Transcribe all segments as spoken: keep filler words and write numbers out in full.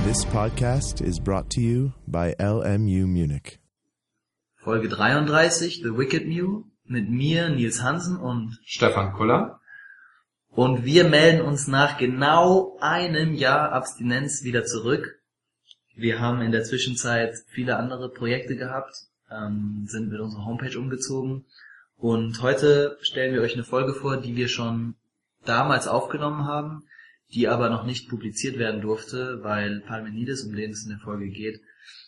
This podcast is brought to you by L M U Munich. Folge dreiunddreißig, The Wicked Mew, mit mir, Nils Hansen und Stefan Kuller. Und wir melden uns nach genau einem Jahr Abstinenz wieder zurück. Wir haben in der Zwischenzeit viele andere Projekte gehabt, ähm, sind mit unserer Homepage umgezogen und heute stellen wir euch eine Folge vor, die wir schon damals aufgenommen haben, die aber noch nicht publiziert werden durfte, weil Parmenides, um den es in der Folge geht,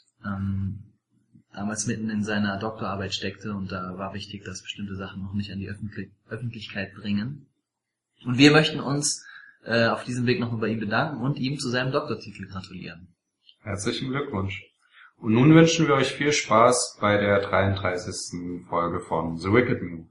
ähm, damals mitten in seiner Doktorarbeit steckte und da war wichtig, dass bestimmte Sachen noch nicht an die Öffentlich- Öffentlichkeit dringen. Und wir möchten uns äh, auf diesem Weg nochmal bei ihm bedanken und ihm zu seinem Doktortitel gratulieren. Herzlichen Glückwunsch. Und nun wünschen wir euch viel Spaß bei der dreiunddreißigsten Folge von The Wicked Mew.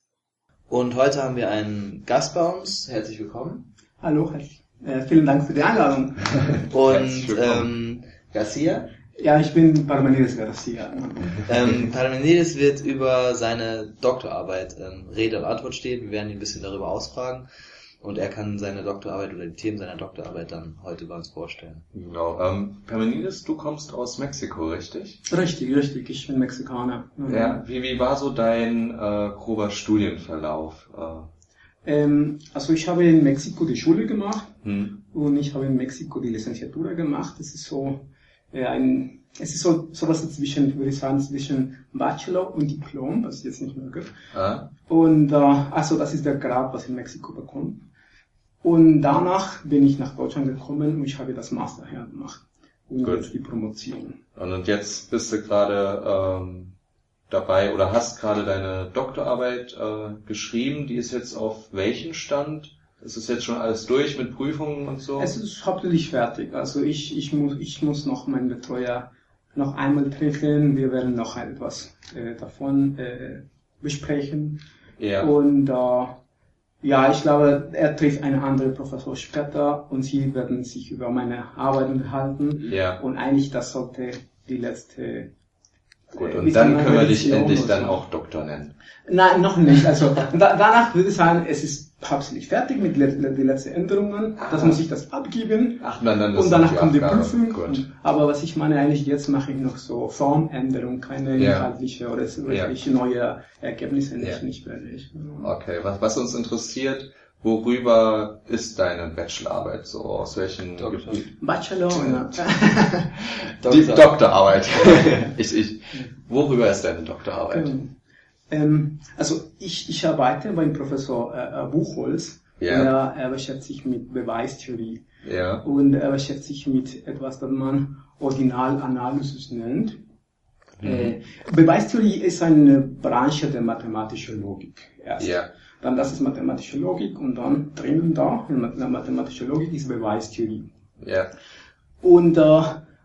Und heute haben wir einen Gast bei uns. Herzlich willkommen. Hallo, äh, vielen Dank für die Einladung. Und ähm, Garcia? Ja, ich bin Parmenides Garcia. Ähm, Parmenides wird über seine Doktorarbeit ähm, Rede und Antwort stehen. Wir werden ihn ein bisschen darüber ausfragen. Und er kann seine Doktorarbeit oder die Themen seiner Doktorarbeit dann heute bei uns vorstellen. Genau. Ähm, Parmenides, du kommst aus Mexiko, richtig? Richtig, richtig. Ich bin Mexikaner. Ja. Wie, wie war so dein äh, grober Studienverlauf? Äh, Ähm, also ich habe in Mexiko die Schule gemacht hm. und ich habe in Mexiko die Licenciatura gemacht. Es ist so äh, ein, es ist so sowas zwischen, würde ich sagen, zwischen Bachelor und Diplom, was ich jetzt nicht möge. Ah. Und äh, also das ist der Grad, was in Mexiko bekommt. Und danach bin ich nach Deutschland gekommen und ich habe das Master hier gemacht und Gut. jetzt die Promotion. Und jetzt bist du gerade ähm, dabei oder hast gerade deine Doktorarbeit äh, geschrieben. Die ist jetzt auf welchem Stand? Ist es jetzt schon alles durch mit Prüfungen und so? Es ist hauptsächlich fertig. Also ich, ich muss, ich muss noch meinen Betreuer noch einmal treffen. Wir werden noch etwas äh, davon äh, besprechen. Ja. Und äh, ja, ich glaube, er trifft einen anderen Professor später und sie werden sich über meine Arbeit unterhalten. Ja. Und eigentlich das sollte die letzte. Gut, äh, und dann bisschen können wir dich Revision endlich oder dann so. auch Doktor nennen. Nein, noch nicht. Also da, danach würde ich sagen, es ist hauptsächlich fertig mit le- le- die letzten Änderungen. Das muss ich das abgeben. Ach, dann, dann ist Und danach die kommt die Abgabe. Prüfung. Gut. Aber was ich meine eigentlich, jetzt mache ich noch so Formänderung, keine Ja. inhaltliche oder so Ja. wirklich neue Ergebnisse nicht, Ja. nicht fertig. Okay, was, was uns interessiert, worüber ist deine Bachelorarbeit so? Aus welchen Doktor. Gebieten? Bachelor, ja. Die Doktorarbeit. ich, ich. Worüber ist deine Doktorarbeit? Ähm, ähm, also ich, ich arbeite beim Professor äh, Buchholz. Ja. Und er, er beschäftigt sich mit Beweistheorie. Ja. Und er beschäftigt sich mit etwas, das man Ordinalanalysis nennt. Mhm. Äh, Beweistheorie ist eine Branche der mathematischen Logik. Erst. Ja. Dann das ist mathematische Logik und dann drinnen da, in der mathematischen Logik ist Beweistheorie. Ja. Und äh,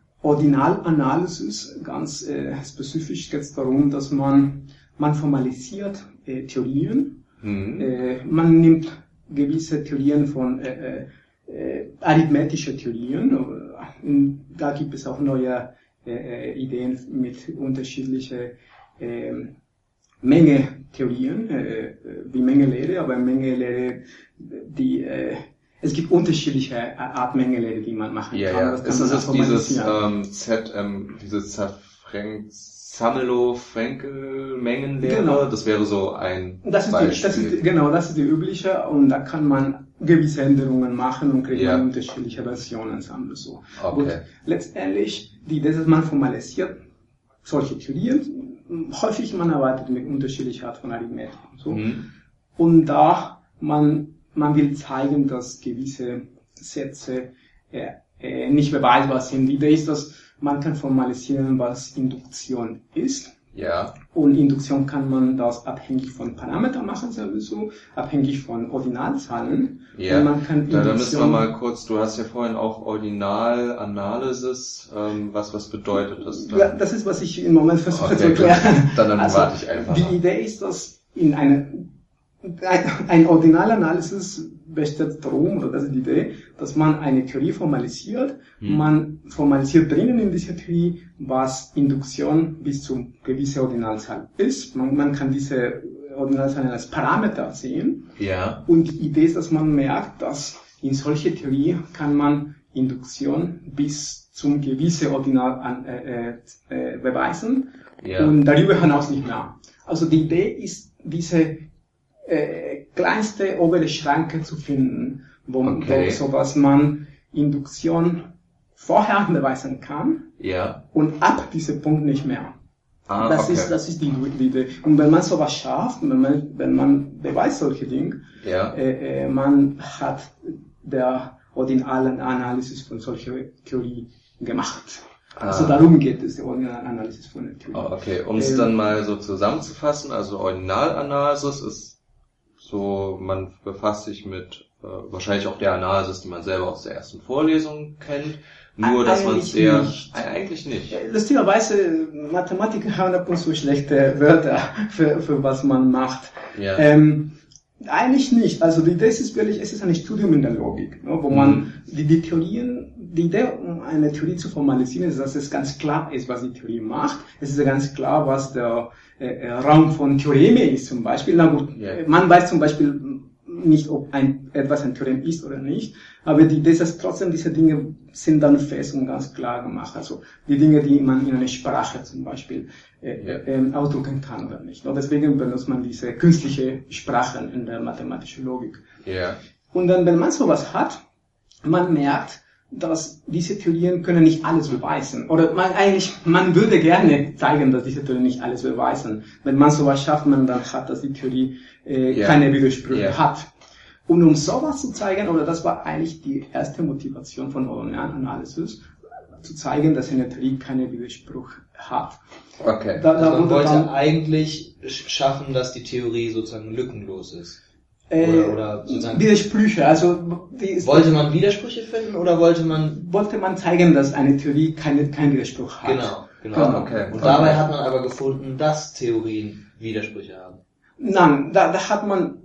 Ordinalanalysis, ganz äh, spezifisch geht es darum, dass man, man formalisiert äh, Theorien. Mhm. Äh, man nimmt gewisse Theorien von äh, äh, arithmetische Theorien. Und da gibt es auch neue äh, Ideen mit unterschiedlichen äh, Menge-Theorien, äh, wie Mengelehre, aber Mengelehre, die äh, es gibt unterschiedliche Art Mengelehre, die man machen Ja, kann. ja. Das kann Ist man es jetzt auch dieses formalisieren. ähm, Z, ähm, diese Zerfrank Samelo-Frenkel-Mengenlehre? Genau. Das wäre so ein Das ist, die, Beispiel. das ist die, genau, das ist die übliche und da kann man gewisse Änderungen machen und kriegt Ja. man unterschiedliche Versionen zusammen. So. Okay. Gut, letztendlich, die, das ist man formalisiert solche Theorien. Häufig man arbeitet mit unterschiedlicher Art von Arithmetik und so. Mhm. Und da man man will zeigen, dass gewisse Sätze äh, äh, nicht beweisbar sind. Die Idee ist, dass man kann formalisieren, was Induktion ist. Ja. Und Induktion kann man das abhängig von Parametern machen, sowieso, abhängig von Ordinalzahlen. Ja. Und man kann Da, da müssen wir Induktion- mal kurz, du hast ja vorhin auch Ordinalanalysis, ähm, was, was bedeutet das dann? Ja, das ist, was ich im Moment versuche Okay, zu erklären. gut. Dann, dann Also, warte ich einfach. Die Idee ist, dass in eine, ein, ein Ordinalanalysis besteht darum, oder das ist die Idee, dass man eine Theorie formalisiert. Hm. Man formalisiert drinnen in dieser Theorie, was Induktion bis zu gewisser Ordinalzahl ist. Man, man kann diese Ordinalzahlen als Parameter sehen. Ja. Und die Idee ist, dass man merkt, dass in solche Theorie kann man Induktion bis zum gewissen Ordinalbeweisen äh, äh, Beweisen Ja. und darüber hinaus nicht mehr. Also die Idee ist, diese äh, kleinste obere Schranke zu finden, wo, Okay. wo so was man Induktion vorher beweisen kann Ja. und ab diesem Punkt nicht mehr. Ah, das okay. ist, das ist die, die Idee. Und wenn man sowas schafft, wenn man, wenn man beweist solche Dinge, Ja. äh, äh, man hat der ordinalen Analysis von solcher Theorie gemacht. Ah. Also darum geht es, die ordinale Analysis von der Theorie. Ah, okay, um es Ähm, dann mal so zusammenzufassen, also Ordinalanalysis ist so, man befasst sich mit äh, wahrscheinlich auch der Analysis, die man selber aus der ersten Vorlesung kennt, nur dass man es Eigentlich sehr... nicht. Äh, eigentlich nicht. Lustigerweise, Mathematiker haben ab und zu schlechte Wörter für, für was man macht. Ja. Ähm, eigentlich nicht. Also die Idee ist wirklich, es ist ein Studium in der Logik, ne, wo man Mhm. die, die Theorien, die Idee, um eine Theorie zu formalisieren, ist, dass es ganz klar ist, was die Theorie macht. Es ist ja ganz klar, was der äh, Raum von Theoreme ist zum Beispiel. Na gut, Ja. man weiß zum Beispiel nicht, ob ein, etwas ein Theorem ist oder nicht, aber die, das ist trotzdem, diese Dinge sind dann fest und ganz klar gemacht. Also die Dinge, die man in einer Sprache zum Beispiel äh, Ja. ähm, ausdrücken kann oder nicht. Und deswegen benutzt man diese künstliche Sprachen in der mathematischen Logik. Ja. Und dann, wenn man sowas hat, man merkt, dass diese Theorien können nicht alles beweisen. Oder man eigentlich, man würde gerne zeigen, dass diese Theorien nicht alles beweisen. Wenn man sowas schafft, man dann hat, dass die Theorie äh, Ja. keine Widersprüche Ja. hat. Und um sowas zu zeigen, oder das war eigentlich die erste Motivation von Ordinalanalysis, zu zeigen, dass eine Theorie keinen Widerspruch hat. Okay. Da, da Also man wurde wollte dann, eigentlich sch- schaffen, dass die Theorie sozusagen lückenlos ist. äh, Oder, oder sozusagen, Widersprüche, also die ist, wollte man Widersprüche finden oder wollte man, wollte man zeigen, dass eine Theorie keine, keinen Widerspruch hat. genau, genau. Genau. Okay. Und Okay. dabei hat man aber gefunden, dass Theorien Widersprüche haben. Nein, da, da hat man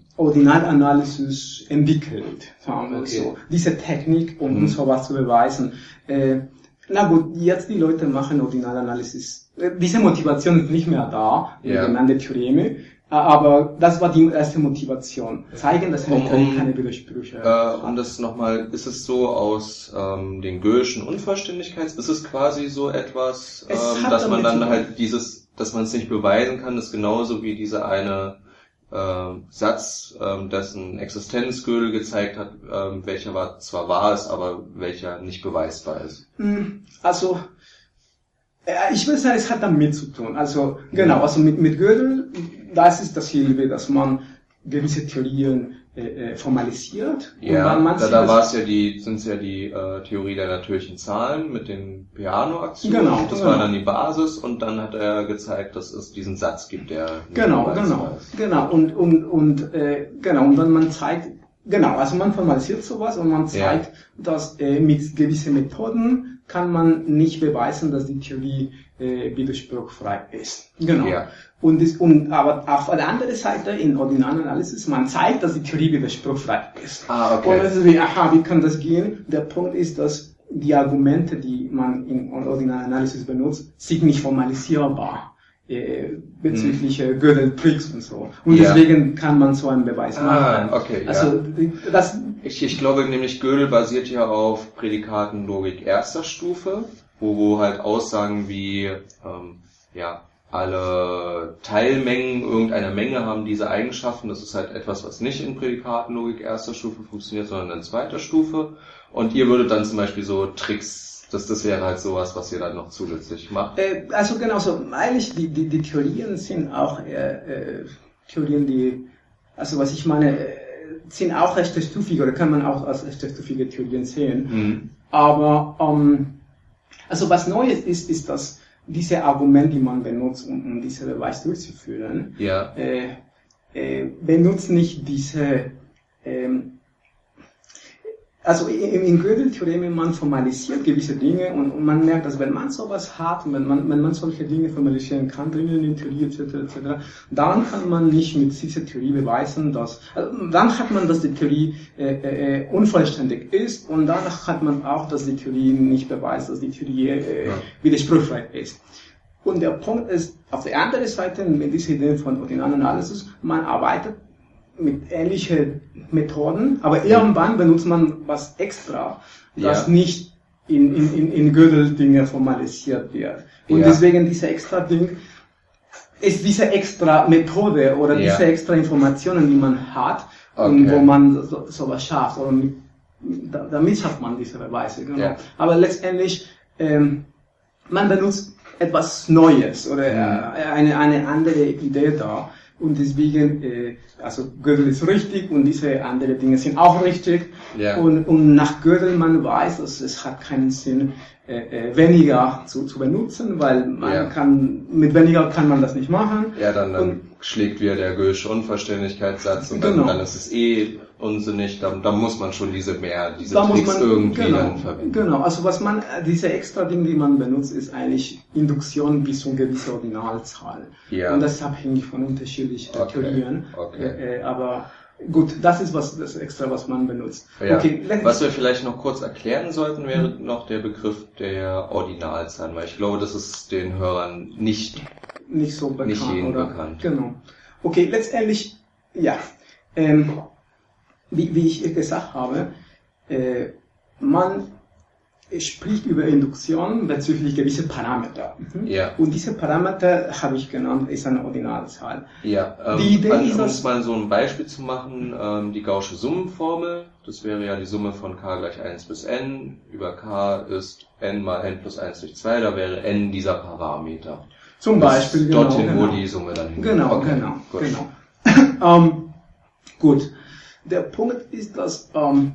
Ordinalanalysis entwickelt, sagen wir Okay. so. Diese Technik, um, um Mhm. sowas zu beweisen. Äh, na gut, jetzt die Leute machen Ordinalanalysis. Äh, Diese Motivation ist nicht mehr da, Ja. wegen der Theoreme. Äh, Aber das war die erste Motivation. Zeigen, dass eine Um- Theorie um- keine Widersprüche Äh, um das nochmal, ist es so aus ähm, den Göhlschen Unvollständigkeits, ist es quasi so etwas, Es ähm, hat dass man damit dann zu halt dieses, dass man es nicht beweisen kann, ist genauso wie dieser eine ähm, Satz, ähm, dessen Existenz Gödel gezeigt hat, ähm, welcher war, zwar wahr ist, aber welcher nicht beweisbar ist. Hm, Also, äh, ich würde sagen, es hat damit zu tun. Also, genau, also mit, mit Gödel, das ist das Hilfe, dass man gewisse Theorien äh, äh, formalisiert. Ja, man, man da, sieht da das- war es ja die, sind es ja die äh, Theorie der natürlichen Zahlen mit den Peano-Aktionen. Genau, das genau. war dann die Basis und dann hat er gezeigt, dass es diesen Satz gibt, der nicht Genau, beweisbar genau, ist. genau. Und, und, und, äh, genau, und dann man zeigt, genau, also man formalisiert sowas und man Ja. zeigt, dass äh, mit gewissen Methoden kann man nicht beweisen, dass die Theorie äh, widerspruchfrei ist. Genau. Ja. Und, das, und aber auf der anderen Seite in Ordinalanalysis, man zeigt, dass die Theorie widerspruchfrei ist. Ah, okay. Und das ist wie, aha, wie kann das gehen? Der Punkt ist, dass die Argumente, die man in Ordinalanalysis benutzt, sind nicht formalisierbar äh, bezüglich äh, Gödel-Tricks und so. Und Ja. deswegen kann man so einen Beweis Ah, machen. okay, ja. Also das, Ich, ich glaube nämlich, Gödel basiert ja auf Prädikatenlogik erster Stufe, wo, wo halt Aussagen wie, ähm, ja, alle Teilmengen irgendeiner Menge haben diese Eigenschaften. Das ist halt etwas, was nicht in Prädikatenlogik erster Stufe funktioniert, sondern in zweiter Stufe. Und ihr würdet dann zum Beispiel so Tricks, das, das wäre halt sowas, was ihr dann noch zusätzlich macht. äh, also genau so, eigentlich die, die, die Theorien sind auch äh, äh, Theorien, die, also was ich meine, äh, sind auch erststufige oder kann man auch als erststufige Theorien sehen. Mhm. Aber ähm, also was Neues ist, ist, dass diese Argumente, die man benutzt, um, um diese Beweis durchzuführen, Ja. äh, äh, benutzt nicht diese, ähm, also in, in Gödel-Theoremen, man formalisiert gewisse Dinge und, und man merkt, dass wenn man sowas hat, wenn man, wenn man solche Dinge formalisieren kann, drinnen in Theorie et cetera et cetera, dann kann man nicht mit dieser Theorie beweisen, dass, also dann hat man, dass die Theorie äh, äh, unvollständig ist und danach hat man auch, dass die Theorie nicht beweist, dass die Theorie äh, Ja. widerspruchsfrei ist. Und der Punkt ist, auf der anderen Seite, mit dieser Idee von Ordinalanalysis, man arbeitet mit ähnlichen Methoden, aber irgendwann benutzt man was extra, das Ja. nicht in, in, in, in Gödel-Dinge formalisiert wird. Und Ja. deswegen diese extra Ding ist diese extra Methode oder Ja. diese extra Informationen, die man hat und Okay. wo man so, sowas schafft. Oder mit, da, damit schafft man diese Beweise. Genau. Ja. Aber letztendlich, ähm, man benutzt etwas Neues oder äh, eine, eine andere Idee da. Und deswegen, äh, also Gödel ist richtig und diese anderen Dinge sind auch richtig. Ja. Und, und nach Gödel man weiß, dass es hat keinen Sinn, äh, äh, weniger zu, zu benutzen, weil man Ja. kann, mit weniger kann man das nicht machen. Ja, dann, dann Und- schlägt wieder der Göhlsche Unverständlichkeitssatz und Genau. dann, dann ist es eh unsinnig, dann, dann muss man schon diese mehr, diese Da muss Tricks man, irgendwie genau, dann verwenden. genau, also was man, diese extra Dinge, die man benutzt, ist eigentlich Induktion bis zu einer gewissen Ordinalzahl. Ja. Und das ist abhängig von unterschiedlichen Okay, Theorien. okay. Äh, äh, aber gut, das ist was, das extra, was man benutzt. Ja. Okay, let- Was wir vielleicht noch kurz erklären sollten, wäre noch der Begriff der Ordinalzahlen, weil ich glaube, das ist den Hörern nicht. nicht so bekannt, Nicht jedem oder? bekannt. Genau. Okay, letztendlich, ja, ähm, wie, wie ich gesagt habe, äh, man spricht über Induktion bezüglich gewisser Parameter. Mhm. Ja. Und diese Parameter, habe ich genannt, ist eine Ordinalzahl. Ja, ähm, Die Idee an, ist, um dass- uns mal so ein Beispiel zu machen, ähm, die Gaußsche Summenformel, das wäre ja die Summe von k gleich eins bis n, über k ist n mal n plus eins durch zwei, da wäre n dieser Parameter. Zum Bis Beispiel, genau, dorthin, genau. wo die Summe dann hingeht. Genau, Okay, genau, gut. genau. ähm, gut. Der Punkt ist, dass ähm,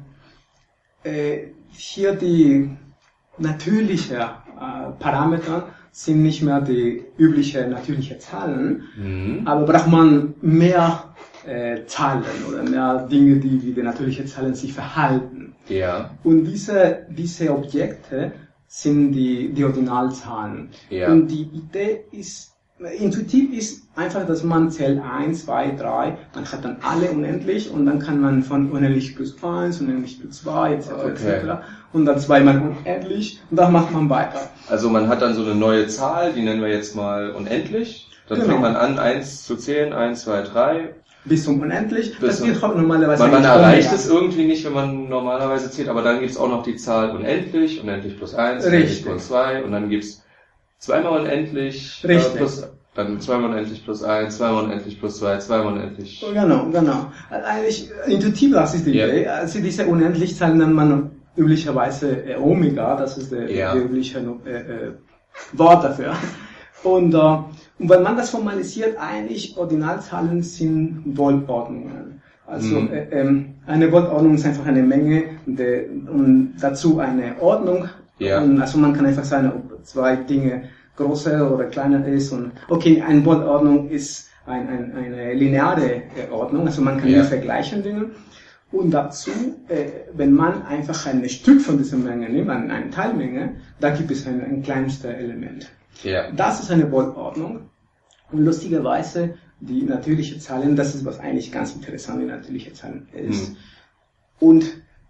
äh, hier die natürlichen äh, Parameter sind nicht mehr die üblichen natürlichen Zahlen, Mhm. aber braucht man mehr äh, Zahlen oder mehr Dinge, die wie die natürlichen Zahlen sich verhalten. Ja, Und diese, diese Objekte sind die, die Ordinalzahlen. Ja. Und die Idee ist, intuitiv ist einfach, dass man zählt eins, zwei, drei, man hat dann alle unendlich und dann kann man von unendlich plus eins, unendlich plus zwei, et cetera, Okay. et cetera. Und dann zweimal unendlich und dann macht man weiter. also man hat dann so eine neue Zahl, die nennen wir jetzt mal unendlich. Dann Genau. fängt man an, eins zu zählen, eins, zwei, drei. Bis zum unendlich. Bis Das zum- wird normalerweise Man, man eigentlich erreicht Omega. es irgendwie nicht, wenn man normalerweise zählt, aber dann gibt's auch noch die Zahl unendlich, unendlich plus eins, unendlich Richtig. plus zwei und dann gibt's zweimal unendlich äh, Richtig. plus, dann zweimal unendlich plus eins, zweimal unendlich plus zwei, zweimal unendlich. Genau, genau. Eigentlich äh, intuitiv, das ist die Ja. Idee. Also diese Unendlichzahlen nennt man üblicherweise äh, Omega, das ist der, Ja. der übliche äh, äh, Wort dafür. Und, äh, und wenn man das formalisiert, eigentlich Ordinalzahlen sind Wohlordnungen. Also Mhm. äh, ähm, eine Wohlordnung ist einfach eine Menge de, und dazu eine Ordnung. Ja. Und also man kann einfach sagen, ob zwei Dinge größer oder kleiner ist. Und okay, eine Wohlordnung ist ein, ein, eine lineare äh, Ordnung, also man kann Ja. die vergleichen Dinge. Und dazu, äh, wenn man einfach ein Stück von dieser Menge nimmt, eine, eine Teilmenge, da gibt es ein, ein kleinstes Element. Ja. Das ist eine Wohlordnung. Und lustigerweise, die natürliche Zahlen, das ist was eigentlich ganz interessant, die natürliche Zahlen ist. Mhm. Und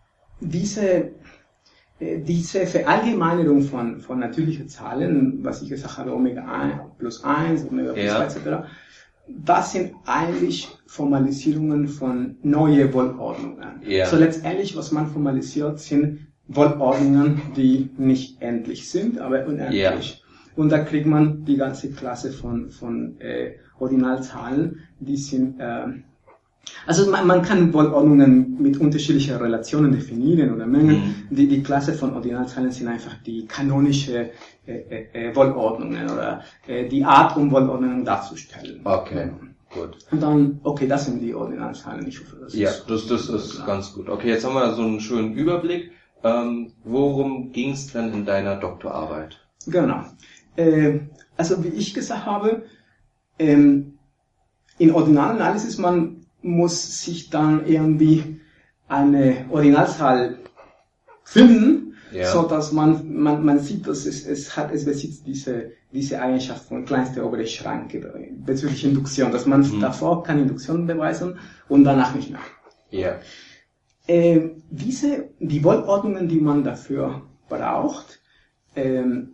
diese, äh, diese Verallgemeinerung von, von natürlichen Zahlen, was ich gesagt habe, Omega eins plus eins, Omega plus Ja. zwei, et cetera, das sind eigentlich Formalisierungen von neuen Wohlordnungen. Ja. So letztendlich, was man formalisiert, sind Wohlordnungen, die nicht endlich sind, aber unendlich. Ja. Und da kriegt man die ganze Klasse von, von äh, Ordinalzahlen, die sind, äh, also man, man kann Wohlordnungen mit unterschiedlichen Relationen definieren oder Mengen. Mhm. Die, die Klasse von Ordinalzahlen sind einfach die kanonische äh, äh, äh, Wohlordnungen oder äh, die Art, um Wohlordnungen darzustellen. Okay, gut. Und dann, okay, das sind die Ordinalzahlen. Ich hoffe, das Ja, ist das, das ist ganz gut. Okay, jetzt haben wir so einen schönen Überblick. Ähm, worum ging's denn in deiner Doktorarbeit? Genau. Äh, also wie ich gesagt habe, ähm, in Ordinalanalysis, man muss sich dann irgendwie eine Ordinalzahl finden, Ja. so dass man, man, man sieht, dass es, es hat, es besitzt diese, diese Eigenschaft von kleinster obere Schranke bezüglich Induktion, dass man Mhm. davor kann Induktion beweisen und danach nicht mehr. Ja. Äh, diese, die Wohlordnungen, die man dafür braucht, ähm,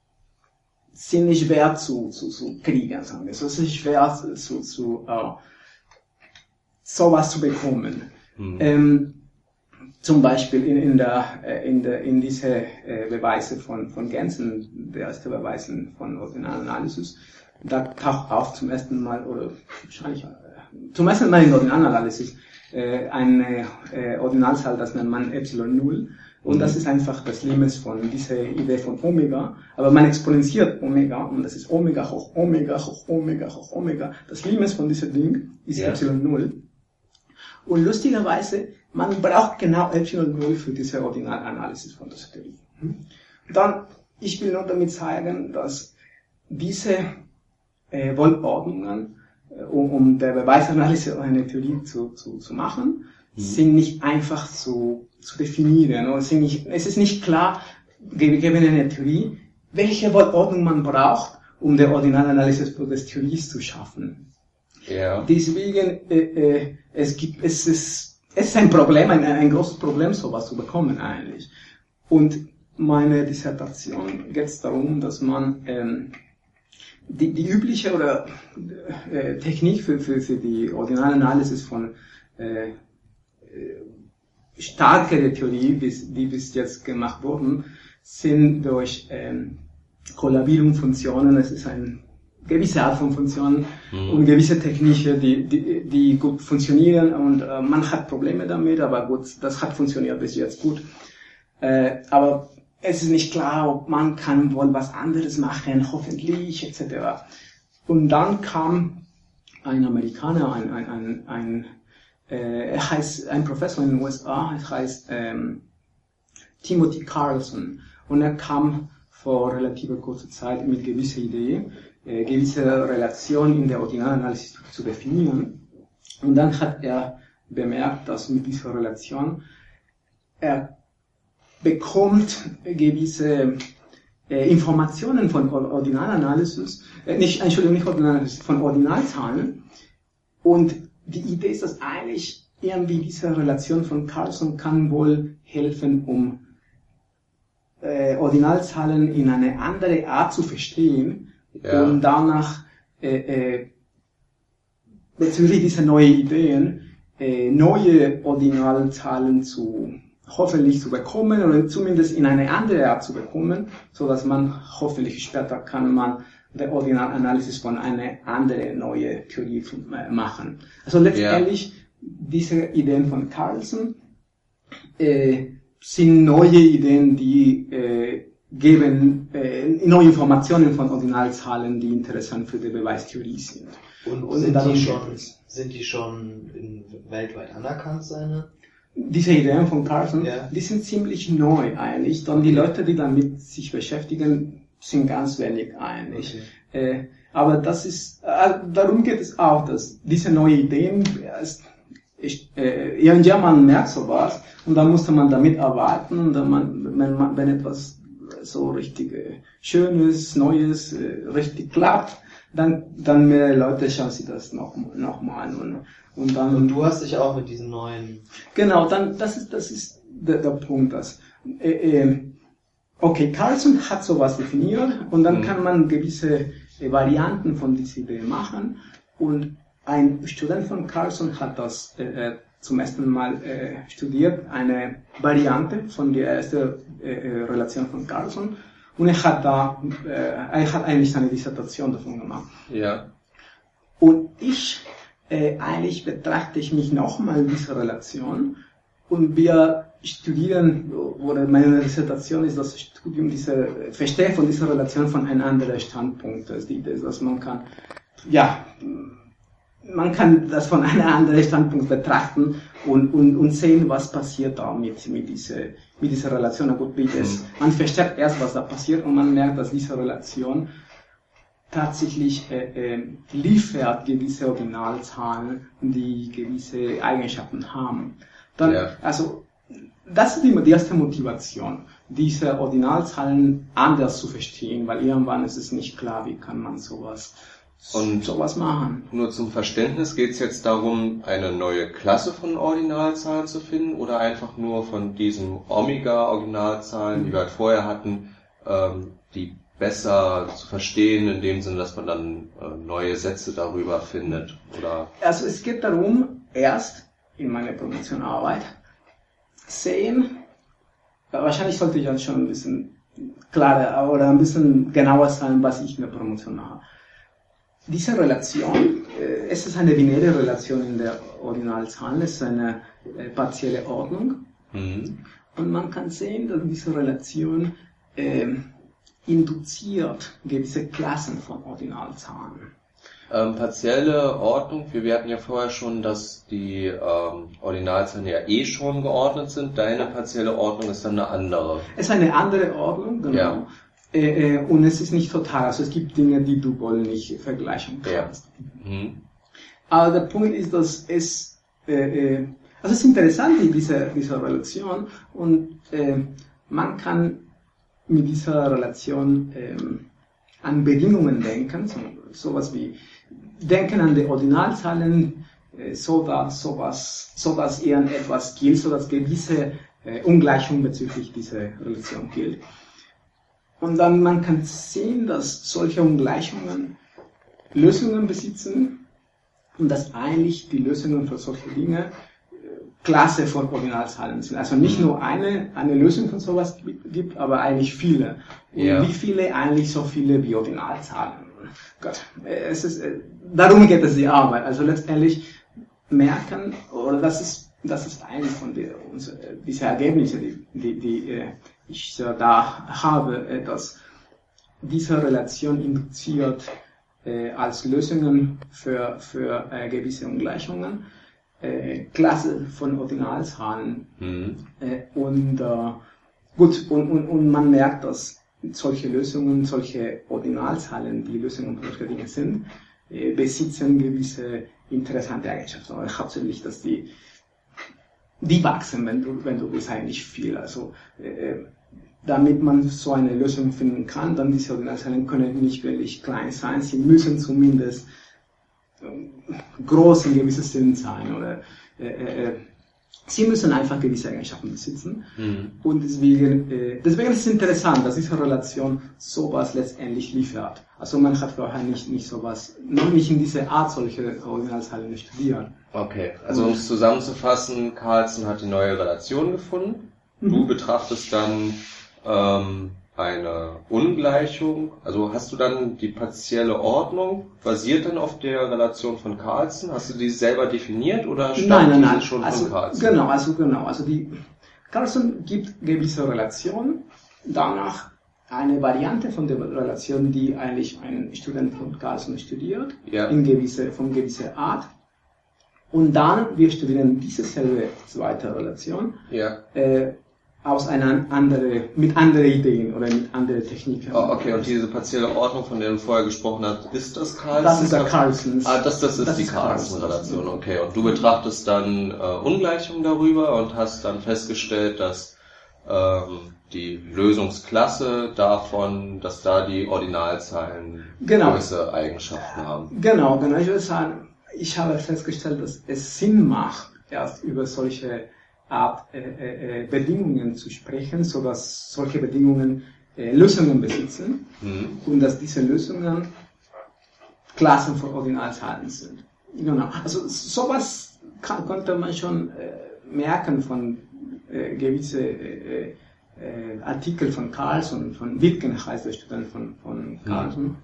sind nicht schwer zu, zu, zu kriegen, sagen wir. Es ist schwer zu, zu, äh, sowas zu bekommen. Mhm. Ähm, zum Beispiel in, in der, in der, in diese äh, Beweise von, von Gensen, der erste Beweisen von Ordinalanalysis, da taucht auch zum ersten Mal, oder wahrscheinlich, äh, zum ersten Mal in Ordinalanalysis, äh, eine äh, Ordinalzahl, das nennt man Epsilon null. Und das ist einfach das Limit von dieser Idee von Omega. Aber man exponentiert Omega und das ist Omega hoch Omega hoch Omega hoch Omega. Das Limit von diesem Ding ist Ja. Epsilon null. Und lustigerweise, man braucht genau Epsilon null für diese Ordinalanalysis von dieser Theorie. Dann, ich will nur damit zeigen, dass diese äh, Wohlordnungen, äh, um, um der Beweisanalyse eine Theorie zu, zu, zu machen, mhm. sind nicht einfach zu, zu definieren. Oder sind nicht, es ist nicht klar, gegeben eine Theorie, welche Wohlordnung man braucht, um die Ordinalanalyse des Theories zu schaffen. Ja. Deswegen, äh, äh, es gibt, es ist, es ist ein Problem, ein, ein großes Problem, sowas zu bekommen eigentlich. Und meine Dissertation geht es darum, dass man ähm, die, die übliche oder äh, Technik für, für, für die Ordinalanalysis von äh, äh, stärkere Theorie, bis, die bis jetzt gemacht wurden, sind durch ähm, Kollabierungsfunktionen. Es ist eine gewisse Art von Funktionen mhm. und gewisse Techniken, die, die, die gut funktionieren und äh, man hat Probleme damit, aber gut, das hat funktioniert bis jetzt gut. Äh, aber es ist nicht klar, ob man kann wohl was anderes machen, hoffentlich, et cetera. Und dann kam ein Amerikaner, ein, ein, ein, ein äh, er heißt, ein Professor in den U S A, er heißt ähm, Timothy Carlson, und er kam vor relativ kurzer Zeit mit gewisser Idee, äh, gewisse Relation in der Ordinalanalysis zu definieren. Und dann hat er bemerkt, dass mit dieser Relation er bekommt gewisse äh, Informationen von Ordinalanalysis, äh, nicht, Entschuldigung, nicht Ordinalanalysis, von Ordinalzahlen. Und die Idee ist, dass eigentlich irgendwie diese Relation von Carlson kann wohl helfen, um äh, Ordinalzahlen in eine andere Art zu verstehen, ja. Und danach äh, äh, bezüglich dieser neuen Ideen äh, neue Ordinalzahlen zu hoffentlich zu bekommen oder zumindest in eine andere Art zu bekommen, so dass man hoffentlich später kann man die Ordinalanalysis von einer anderen neue Theorie machen. Also letztendlich ja. Diese Ideen von Carlson äh, sind neue Ideen, die äh, geben äh, neue Informationen von Ordinalzahlen, die interessant für die Beweistheorie sind. Und, und sind, die schon, sind die schon in, weltweit anerkannt, seine? Diese Ideen von Carlson, ja. Die sind ziemlich neu eigentlich. Dann die Leute, die damit sich beschäftigen, sind ganz wenig eigentlich. Okay. Äh, aber das ist, äh, darum geht es auch, dass diese neuen Ideen, ich, äh, irgendjemand merkt sowas und dann musste man damit arbeiten und dann man, wenn, man, wenn etwas so richtig äh, Schönes, Neues, äh, richtig klappt, dann, dann mehr Leute schauen sich das noch, noch mal an und, und dann. Und du hast dich auch mit diesen neuen. Genau, dann, das ist, das ist der, der Punkt, dass, äh, äh, okay, Carlson hat sowas definiert und dann mhm. kann man gewisse äh, Varianten von dieser Idee machen und ein Student von Carlson hat das äh, zum ersten Mal äh, studiert, eine Variante von der ersten äh, Relation von Carlson, und er hat da, äh, er hat eigentlich eine Dissertation davon gemacht. Ja. Und ich, äh, eigentlich betrachte ich mich nochmal diese Relation und wir studieren, oder meine Dissertation ist das Studium dieser, Verstehen von dieser Relation von einem anderen Standpunkt. Das ist, dass man kann, ja, man kann das von einem anderen Standpunkt betrachten und, und, und sehen, was passiert da mit, mit dieser, mit dieser Relation. Aber gut, es, man versteht erst, was da passiert und man merkt, dass diese Relation tatsächlich äh, äh, liefert gewisse Ordinalzahlen, die gewisse Eigenschaften haben. Dann, ja. Also, das ist die, die erste Motivation, diese Ordinalzahlen anders zu verstehen, weil irgendwann ist es nicht klar, wie kann man sowas Und sowas machen. Nur zum Verständnis, geht es jetzt darum, eine neue Klasse von Ordinalzahlen zu finden oder einfach nur von diesen Omega-Ordinalzahlen, mhm. die wir halt vorher hatten, ähm, die besser zu verstehen, in dem Sinne, dass man dann äh, neue Sätze darüber findet? Oder? Also es geht darum, erst in meiner Promotionarbeit sehen, wahrscheinlich sollte ich dann schon ein bisschen klarer oder ein bisschen genauer sein, was ich in der Promotion mache. Diese Relation, äh, es ist eine binäre Relation in der Ordinalzahlen, es ist eine äh, partielle Ordnung. Mhm. Und man kann sehen, dass diese Relation äh, induziert gewisse Klassen von Ordinalzahlen. Ähm, partielle Ordnung, wir, wir hatten ja vorher schon, dass die ähm, Ordinalzahlen ja eh schon geordnet sind. Deine partielle Ordnung ist dann eine andere. Es ist eine andere Ordnung, genau. Ja. Äh, und es ist nicht total, also es gibt Dinge, die du wohl nicht vergleichen kannst. Ja. Mhm. Aber der Punkt ist, dass es, äh, also es ist interessant, diese, diese Relation, und äh, man kann mit dieser Relation äh, an Bedingungen denken, so, sowas wie denken an die Ordinalzahlen, äh, so dass sowas, so dass irgendetwas gilt, so dass gewisse äh, Ungleichung bezüglich dieser Relation gilt. Und dann man kann sehen, dass solche Ungleichungen Lösungen besitzen und dass eigentlich die Lösungen für solche Dinge Klasse von Ordinalzahlen sind. Also nicht nur eine, eine Lösung von sowas gibt, aber eigentlich viele. Und ja. Wie viele? Eigentlich so viele wie Ordinalzahlen. Gott, es ist, darum geht es die Arbeit. Also letztendlich merken, oder das ist, das ist eine von der, dieser Ergebnisse, die, die, die ich da habe, dass diese Relation induziert äh, als Lösungen für, für äh, gewisse Ungleichungen äh, Klasse von Ordinalzahlen. Mhm. Äh, und äh, gut, und, und, und man merkt, dass solche Lösungen, solche Ordinalzahlen, die Lösungen für solche Dinge sind, äh, besitzen gewisse interessante Eigenschaften. Aber hauptsächlich, dass die die wachsen, wenn du, wenn du willst, eigentlich viel. Also, äh, damit man so eine Lösung finden kann, dann diese Ordinalzahlen können nicht wirklich klein sein. Sie müssen zumindest äh, groß in gewissem Sinn sein, oder, äh, äh, sie müssen einfach gewisse Eigenschaften besitzen. Mhm. Und deswegen, äh, deswegen ist es interessant, dass diese Relation sowas letztendlich liefert. Also man hat vorher nicht, nicht sowas, noch nicht in dieser Art solche Ordinalzahlen studiert. Okay, also um es zusammenzufassen, Carlson hat die neue Relation gefunden. Mhm. Du betrachtest dann ähm, eine Ungleichung, also hast du dann die partielle Ordnung, basiert dann auf der Relation von Carlson? Hast du die selber definiert oder stammt nein, nein, nein. schon also, von Carlson? Genau, also genau, also die Carlson gibt gewisse Relationen, danach eine Variante von der Relation, die eigentlich ein Student von Carlson studiert, ja. in gewisse, von gewisser Art. Und dann, wir studieren diese selbe zweite Relation, ja. äh, aus einer andere, mit anderen Ideen oder mit anderen Techniken. Oh, okay, und diese partielle Ordnung, von der du vorher gesprochen hast, ist das Carlson? Das ist der Carlson. Ah, das, das ist das die Carlson-Relation, okay. Und du betrachtest dann äh, Ungleichungen darüber und hast dann festgestellt, dass ähm, die Lösungsklasse davon, dass da die Ordinalzahlen genau. gewisse Eigenschaften haben. Genau, genau. Ich würde sagen, ich habe festgestellt, dass es Sinn macht, erst über solche Art äh, äh, Bedingungen zu sprechen, so dass solche Bedingungen äh, Lösungen besitzen mhm. und dass diese Lösungen Klassen von Ordinalzahlen sind. Genau. Also sowas kann, konnte man schon äh, merken von äh, gewisse äh, äh, Artikel von Carlson, von Wittgen heißt der Student von, von Carlson. Mhm.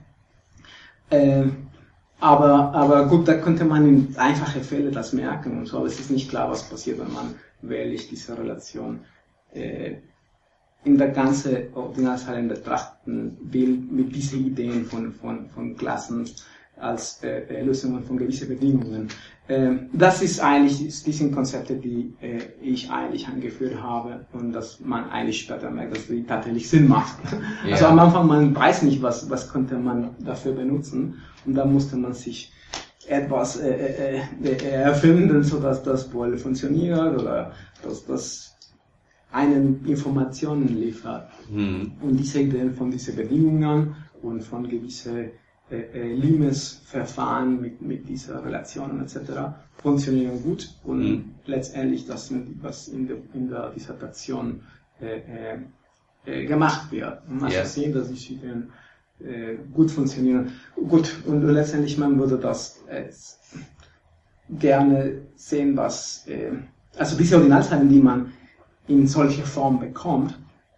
Äh, aber, aber gut, da konnte man in einfache Fälle das merken und so, aber es ist nicht klar, was passiert, wenn man wirklich diese Relation äh, in der ganzen Ordinalzahlen betrachten will, mit diesen Ideen von, von, von Klassen als äh, Lösungen von gewissen Bedingungen. Äh, das ist eigentlich, die sind Konzepte, die äh, ich eigentlich angeführt habe und dass man eigentlich später merkt, dass die tatsächlich Sinn machen. Yeah. Also am Anfang, man weiß nicht, was, was konnte man dafür benutzen und da musste man sich etwas äh, äh, erfinden, so dass das wohl funktioniert oder dass das einen Informationen liefert. Mhm. Und diese Ideen von diesen Bedingungen und von gewissen äh, äh, Limes-Verfahren mit, mit dieser Relationen et cetera funktionieren gut und mhm. letztendlich das sind, was in der, in der Dissertation äh, äh, gemacht wird. Und man yeah. sehen, dass die Ideen gut funktionieren. Gut, und letztendlich man würde das, äh, gerne sehen, was, äh, also diese Ordinalzahlen, die man in solcher Form bekommt,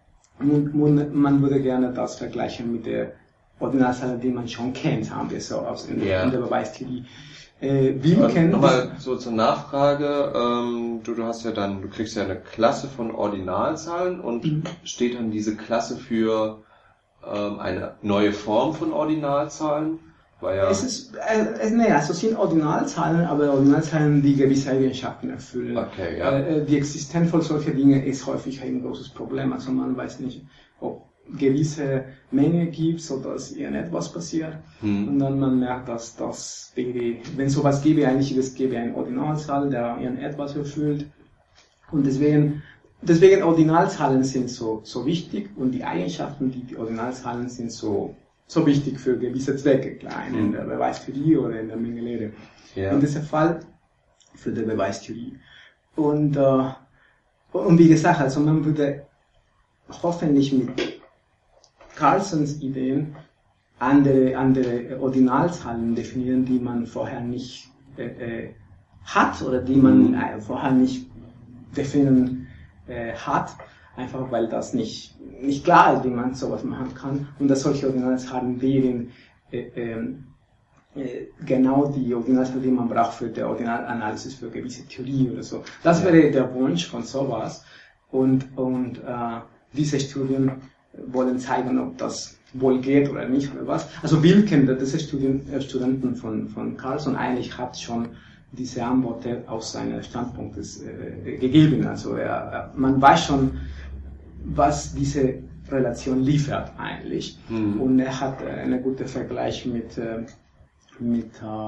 und man würde gerne das vergleichen mit der Ordinalzahlen, die man schon kennt, haben wir so aus in, ja. in der Beweistheorie. Äh, Wilken, Nochmal so zur Nachfrage, ähm, du, du hast ja dann, du kriegst ja eine Klasse von Ordinalzahlen und mhm. steht dann diese Klasse für ähm, eine neue Form von Ordinalzahlen? Weil ja es ist, äh, nee, also es sind Ordinalzahlen, aber Ordinalzahlen, die gewisse Eigenschaften erfüllen. Okay, ja. Äh, die Existenz von solchen Dingen ist häufig ein großes Problem, also man weiß nicht, ob gewisse Menge gibt, so dass irgendetwas passiert. Hm. Und dann man merkt, dass das wäre, wenn sowas gäbe, eigentlich es gäbe eine Ordinalzahl, der irgendetwas erfüllt. Und deswegen, deswegen Ordinalzahlen sind so, so wichtig und die Eigenschaften, die die Ordinalzahlen sind so, so wichtig für gewisse Zwecke, klar, in der Beweistheorie oder in der Mengenlehre. Ja. In diesem Fall für die Beweistheorie. Und, äh, und wie gesagt, also man würde hoffentlich mit Carlsons Ideen andere, andere Ordinalzahlen definieren, die man vorher nicht äh, äh, hat oder die man äh, vorher nicht definieren äh, hat, einfach weil das nicht, nicht klar ist, wie man sowas machen kann und dass solche Ordinalzahlen wären äh, äh, genau die Ordinalzahlen, die man braucht für die Ordinalanalysis für gewisse Theorie oder so. Das ja. wäre der Wunsch von sowas und, und äh, diese Studien wollen zeigen, ob das wohl geht oder nicht oder was. Also Wilken, diese Studien, äh, Studenten von, von Carlson, eigentlich hat schon diese Antworten aus seinen Standpunkten äh, gegeben. Also er, man weiß schon, was diese Relation liefert eigentlich. Mhm. Und er hat äh, einen guten Vergleich mit, äh, mit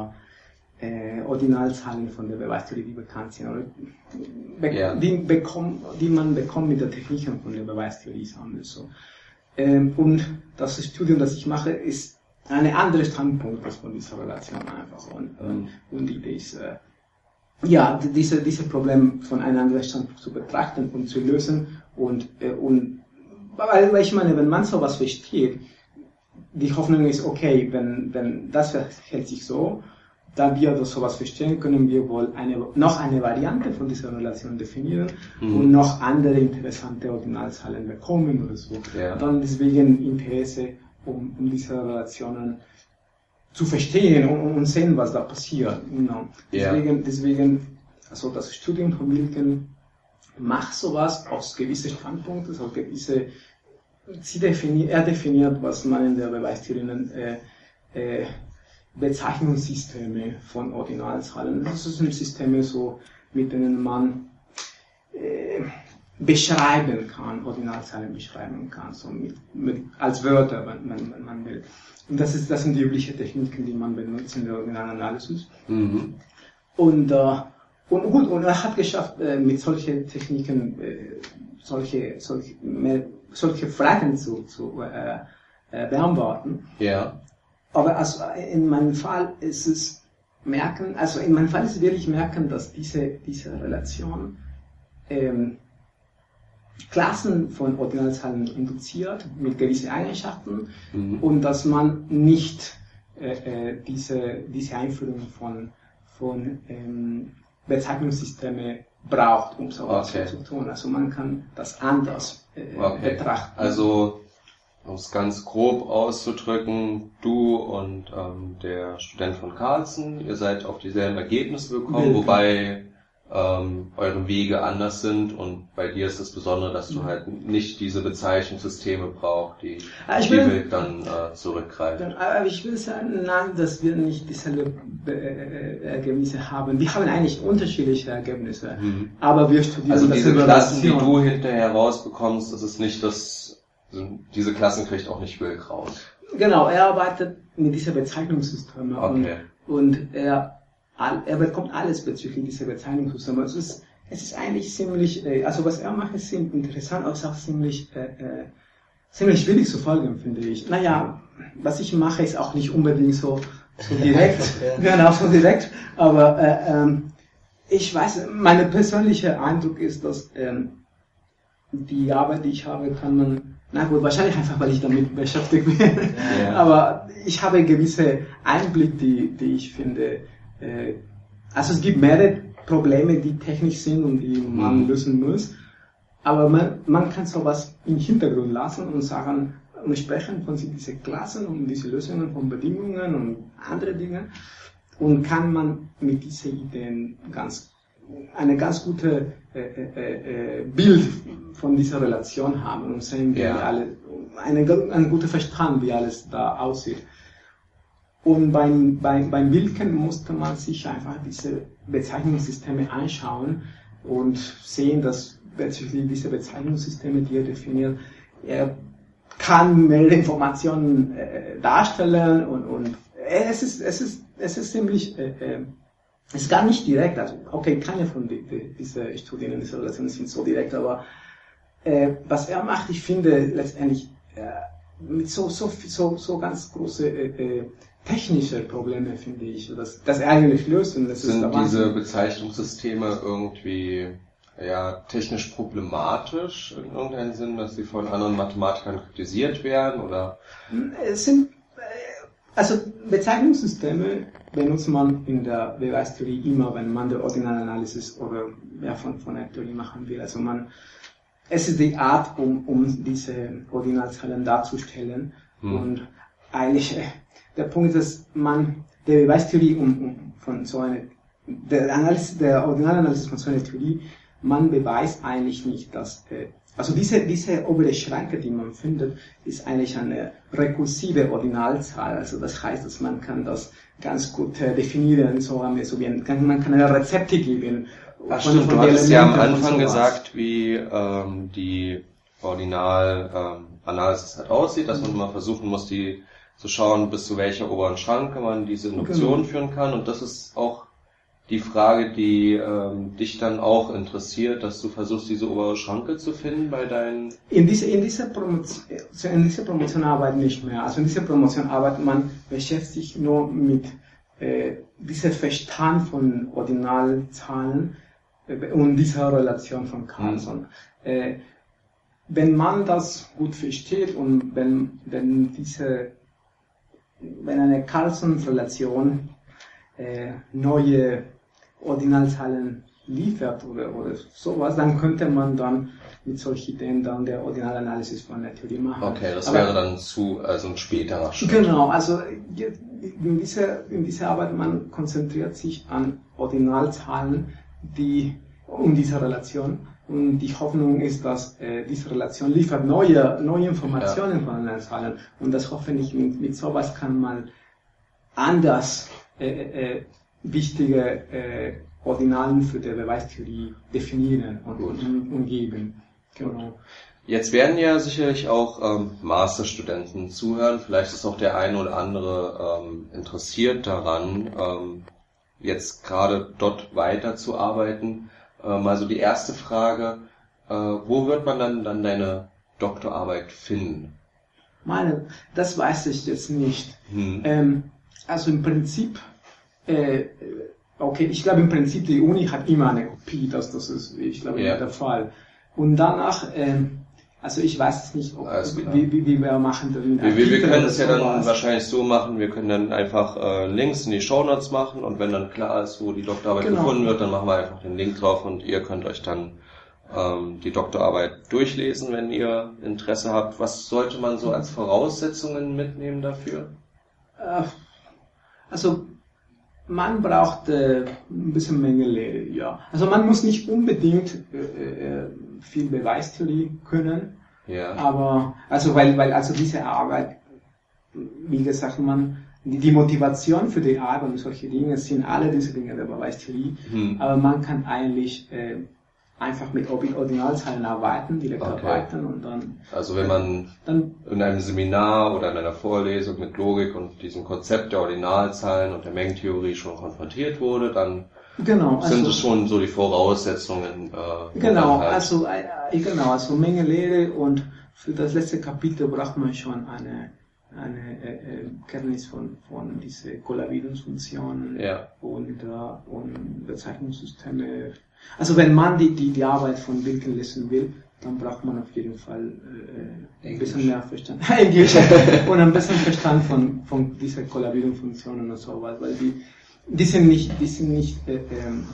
äh, Ordinalzahlen von der Beweistheorie, die bekannt sind, oder be yeah. die, bekommen, die man bekommt mit der Techniken von der Beweistheorie, sagen wir so. Ähm, und das Studium, das ich mache, ist ein anderer Standpunkt als von dieser Relation einfach. Und, mhm. und die Idee ist, äh, ja, diese, diese Problem von einem anderen Standpunkt zu betrachten und zu lösen. Und, äh, und weil, weil ich meine, wenn man sowas versteht, die Hoffnung ist, okay, wenn, wenn das verhält sich so, da wir das sowas verstehen, können wir wohl eine, noch eine Variante von dieser Relation definieren mhm. und noch andere interessante Ordinalzahlen bekommen oder so. Ja. Dann deswegen Interesse, um, um diese Relationen zu verstehen und, und sehen, was da passiert. Genau. Ja. Deswegen, deswegen, also das Studium von Wilken macht sowas aus gewissen Standpunkten, aus gewisse, sie definiert, er definiert, was man in der Beweistheorie äh, äh, Bezeichnungssysteme von Ordinalzahlen. Das sind Systeme, so, mit denen man äh, beschreiben kann, Ordinalzahlen beschreiben kann, so mit, mit, als Wörter, wenn, wenn, wenn man will. Und das, ist, das sind die üblichen Techniken, die man benutzt in der Ordinalanalysis. Mhm. Und, äh, und gut, und er hat geschafft, äh, mit solchen Techniken äh, solche, solche, mehr, solche Fragen zu, zu äh, äh, beantworten. Ja. Aber also in meinem Fall ist es merken, also in meinem Fall ist es wirklich merken, dass diese, diese Relation ähm, Klassen von Ordinalzahlen induziert mit gewissen Eigenschaften mhm. und dass man nicht äh, äh, diese, diese Einführung von, von ähm, Bezeichnungssystemen braucht, um sowas okay. zu tun. Also man kann das anders äh, okay. betrachten. Also um es ganz grob auszudrücken, du und ähm, der Student von Carlson, ihr seid auf dieselben Ergebnisse gekommen, ja. wobei ähm, eure Wege anders sind und bei dir ist das Besondere, dass du halt nicht diese Bezeichnungssysteme brauchst, die ich die will, Welt dann äh, zurückgreifen. Aber ich will sagen, nein, dass wir nicht dieselbe äh, Ergebnisse haben. Wir haben eigentlich unterschiedliche Ergebnisse, mhm. aber wir studieren also diese Klassen, die du hinterher rausbekommst, das ist nicht das. Diese Klassen kriegt auch nicht Wilk raus. Genau, er arbeitet mit dieser Bezeichnungssysteme okay. und, und er, er bekommt alles bezüglich dieser Bezeichnungssysteme. Es ist, es ist eigentlich ziemlich, also was er macht, ist ziemlich interessant, aber es ist auch ziemlich, äh, äh, ziemlich schwierig zu folgen, finde ich. Naja, was ich mache, ist auch nicht unbedingt so, so direkt, genau, so direkt, aber äh, ähm, ich weiß, mein persönlicher Eindruck ist, dass ähm, die Arbeit, die ich habe, kann man na gut, wahrscheinlich einfach, weil ich damit beschäftigt bin. Ja. Aber ich habe gewisse Einblick, die, die ich finde, äh, also es gibt mehrere Probleme, die technisch sind und die man mhm. lösen muss. Aber man, man kann sowas im Hintergrund lassen und sagen, und sprechen von diesen Klassen und diese Lösungen von Bedingungen und andere Dinge. Und kann man mit diesen Ideen ganz, eine ganz gute äh, äh, äh, Bild von dieser Relation haben und sehen, wie ja. alle, eine, ein guter Verstand, wie alles da aussieht. Und beim, beim, beim Bildkennen musste man sich einfach diese Bezeichnungssysteme anschauen und sehen, dass bezüglich dieser Bezeichnungssysteme, die er definiert, er kann mehrere Informationen äh, darstellen und, und es ist, es ist, es ist ziemlich, äh, äh, es ist gar nicht direkt, also, okay, keine von die, die, diese Studien in dieser Relation sind so direkt, aber äh, was er macht, ich finde letztendlich äh, mit so, so, so, so ganz große äh, äh, technische Probleme, finde ich, dass, dass er eigentlich löst. Und das sind ist diese Bezeichnungssysteme irgendwie ja, technisch problematisch in irgendeinem Sinn, dass sie von anderen Mathematikern kritisiert werden, oder? Es sind, also Bezeichnungssysteme benutzt man in der Beweistheorie immer, wenn man die Ordinalanalysis oder ja, von, von der Theorie machen will. Also man, es ist die Art, um, um diese Ordinalzahlen darzustellen. Hm. Und eigentlich, der Punkt ist, dass man der Beweistheorie um, um von so einer, der Analyse, der Ordinalanalysis von so einer Theorie, man beweist eigentlich nicht, dass, äh, also diese, diese obere Schranke, die man findet, ist eigentlich eine rekursive Ordinalzahl. Also das heißt, dass man kann das ganz gut äh, definieren, so haben wir so wie ein, man kann eine Rezepte geben. Ach stimmt, du hattest ja am Anfang gesagt, wie ähm, die Ordinalanalysis ähm, halt aussieht, dass man immer versuchen muss, die zu schauen, bis zu welcher oberen Schranke man diese Induktion genau. führen kann. Und das ist auch die Frage, die ähm, dich dann auch interessiert, dass du versuchst, diese obere Schranke zu finden bei deinen... In dieser in diese Promotion, in dieser Promotionarbeit nicht mehr. Also in dieser Promotionarbeit, man beschäftigt sich nur mit äh, diesem Verstand von Ordinalzahlen äh, und dieser Relation von Carlson. Mhm. Äh, wenn man das gut versteht und wenn, wenn diese, wenn eine Carlson-Relation äh, neue Ordinalzahlen liefert oder, oder sowas, dann könnte man dann mit solchen Ideen dann der Ordinalanalysis von der Theorie machen. Okay, das Aber, wäre dann zu, also ein späterer Schritt. Genau, also in dieser, in dieser Arbeit, man konzentriert sich an Ordinalzahlen, die, um diese Relation, und die Hoffnung ist, dass äh, diese Relation liefert neue, neue Informationen ja. von Ordinalzahlen, und das hoffentlich mit, mit sowas kann man anders äh, äh, wichtige äh, Ordinalen für die Beweistheorie definieren und, und, und geben. Genau. Jetzt werden ja sicherlich auch ähm, Masterstudenten zuhören. Vielleicht ist auch der eine oder andere ähm, interessiert daran, ähm, jetzt gerade dort weiterzuarbeiten. Ähm, also die erste Frage, äh, wo wird man dann, dann deine Doktorarbeit finden? Meine, das weiß ich jetzt nicht. Hm. Ähm, also im Prinzip Äh, okay, ich glaube im Prinzip die Uni hat immer eine Kopie, das, das ist, ich glaube, yeah. der Fall. Und danach, ähm, also ich weiß es nicht, ob, wie, wie, wie wir machen. Wir, wir, wir können es ja dann was. wahrscheinlich so machen, wir können dann einfach äh, Links in die Shownotes machen, und wenn dann klar ist, wo die Doktorarbeit genau. gefunden wird, dann machen wir einfach den Link drauf, und ihr könnt euch dann ähm, die Doktorarbeit durchlesen, wenn ihr Interesse habt. Was sollte man so als Voraussetzungen mitnehmen dafür? Äh, also man braucht äh, ein bisschen Menge Lehre, ja. Also man muss nicht unbedingt äh, viel Beweistheorie können, ja. aber also weil weil also diese Arbeit, wie gesagt, man die, die Motivation für die Arbeit und solche Dinge sind alle diese Dinge der Beweistheorie, hm. aber man kann eigentlich äh, einfach mit Ordinalzahlen arbeiten, direkt okay. arbeiten, und dann... Also wenn man dann, in einem Seminar oder in einer Vorlesung mit Logik und diesem Konzept der Ordinalzahlen und der Mengentheorie schon konfrontiert wurde, dann genau, sind also, es schon so die Voraussetzungen. Äh, genau, halt also äh, genau, also Menge Lehre, und für das letzte Kapitel braucht man schon eine eine äh, Kenntnis von von diese Kollabierungsfunktionen ja. und äh, und Bezeichnungssysteme. Also wenn man die die die Arbeit von Wilken lesen will, dann braucht man auf jeden Fall äh, ein bisschen mehr Verstand Englisch und ein bisschen Verstand von von dieser Kollabierungsfunktionen und so weiter, weil die die sind nicht, die sind nicht äh, ähm,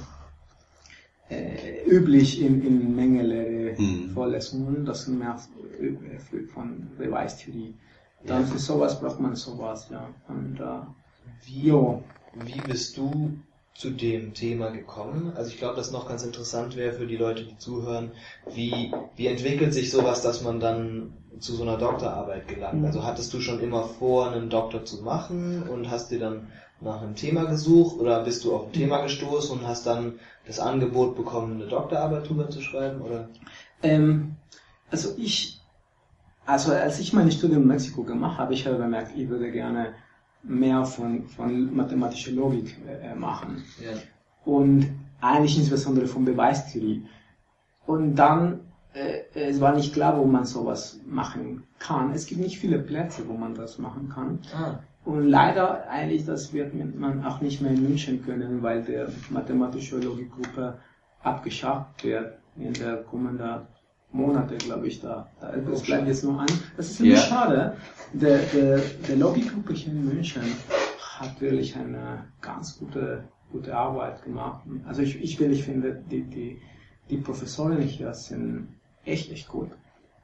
äh, üblich in, in Mengelehre hm. Vorlesungen, das sind mehr äh, von Beweistheorie. Dann ja. für sowas braucht man sowas, ja. Und, äh, wie, jo. wie bist du zu dem Thema gekommen? Also ich glaube, das noch ganz interessant wäre für die Leute, die zuhören, wie, wie entwickelt sich sowas, dass man dann zu so einer Doktorarbeit gelangt? Mhm. Also hattest du schon immer vor, einen Doktor zu machen und hast dir dann nach einem Thema gesucht oder bist du auf ein Thema gestoßen und hast dann das Angebot bekommen, eine Doktorarbeit drüber zu schreiben? Oder? Ähm, also ich, also als ich mein Studium in Mexiko gemacht habe, ich habe bemerkt, ich würde gerne mehr von, von mathematischer Logik äh, machen. Ja. Und eigentlich insbesondere von Beweistheorie. Und dann, äh, es war nicht klar, wo man sowas machen kann. Es gibt nicht viele Plätze, wo man das machen kann. Ah. Und leider, eigentlich, das wird man auch nicht mehr in München können, weil der mathematische Logikgruppe abgeschafft wird in der kommenden Monate, glaube ich, da. Das bleibt jetzt nur an. Das ist immer yeah. schade. Der, der, der Logikgruppe hier in München hat wirklich eine ganz gute, gute Arbeit gemacht. Also ich, ich will, ich finde, die, die, die Professoren hier sind echt, echt gut.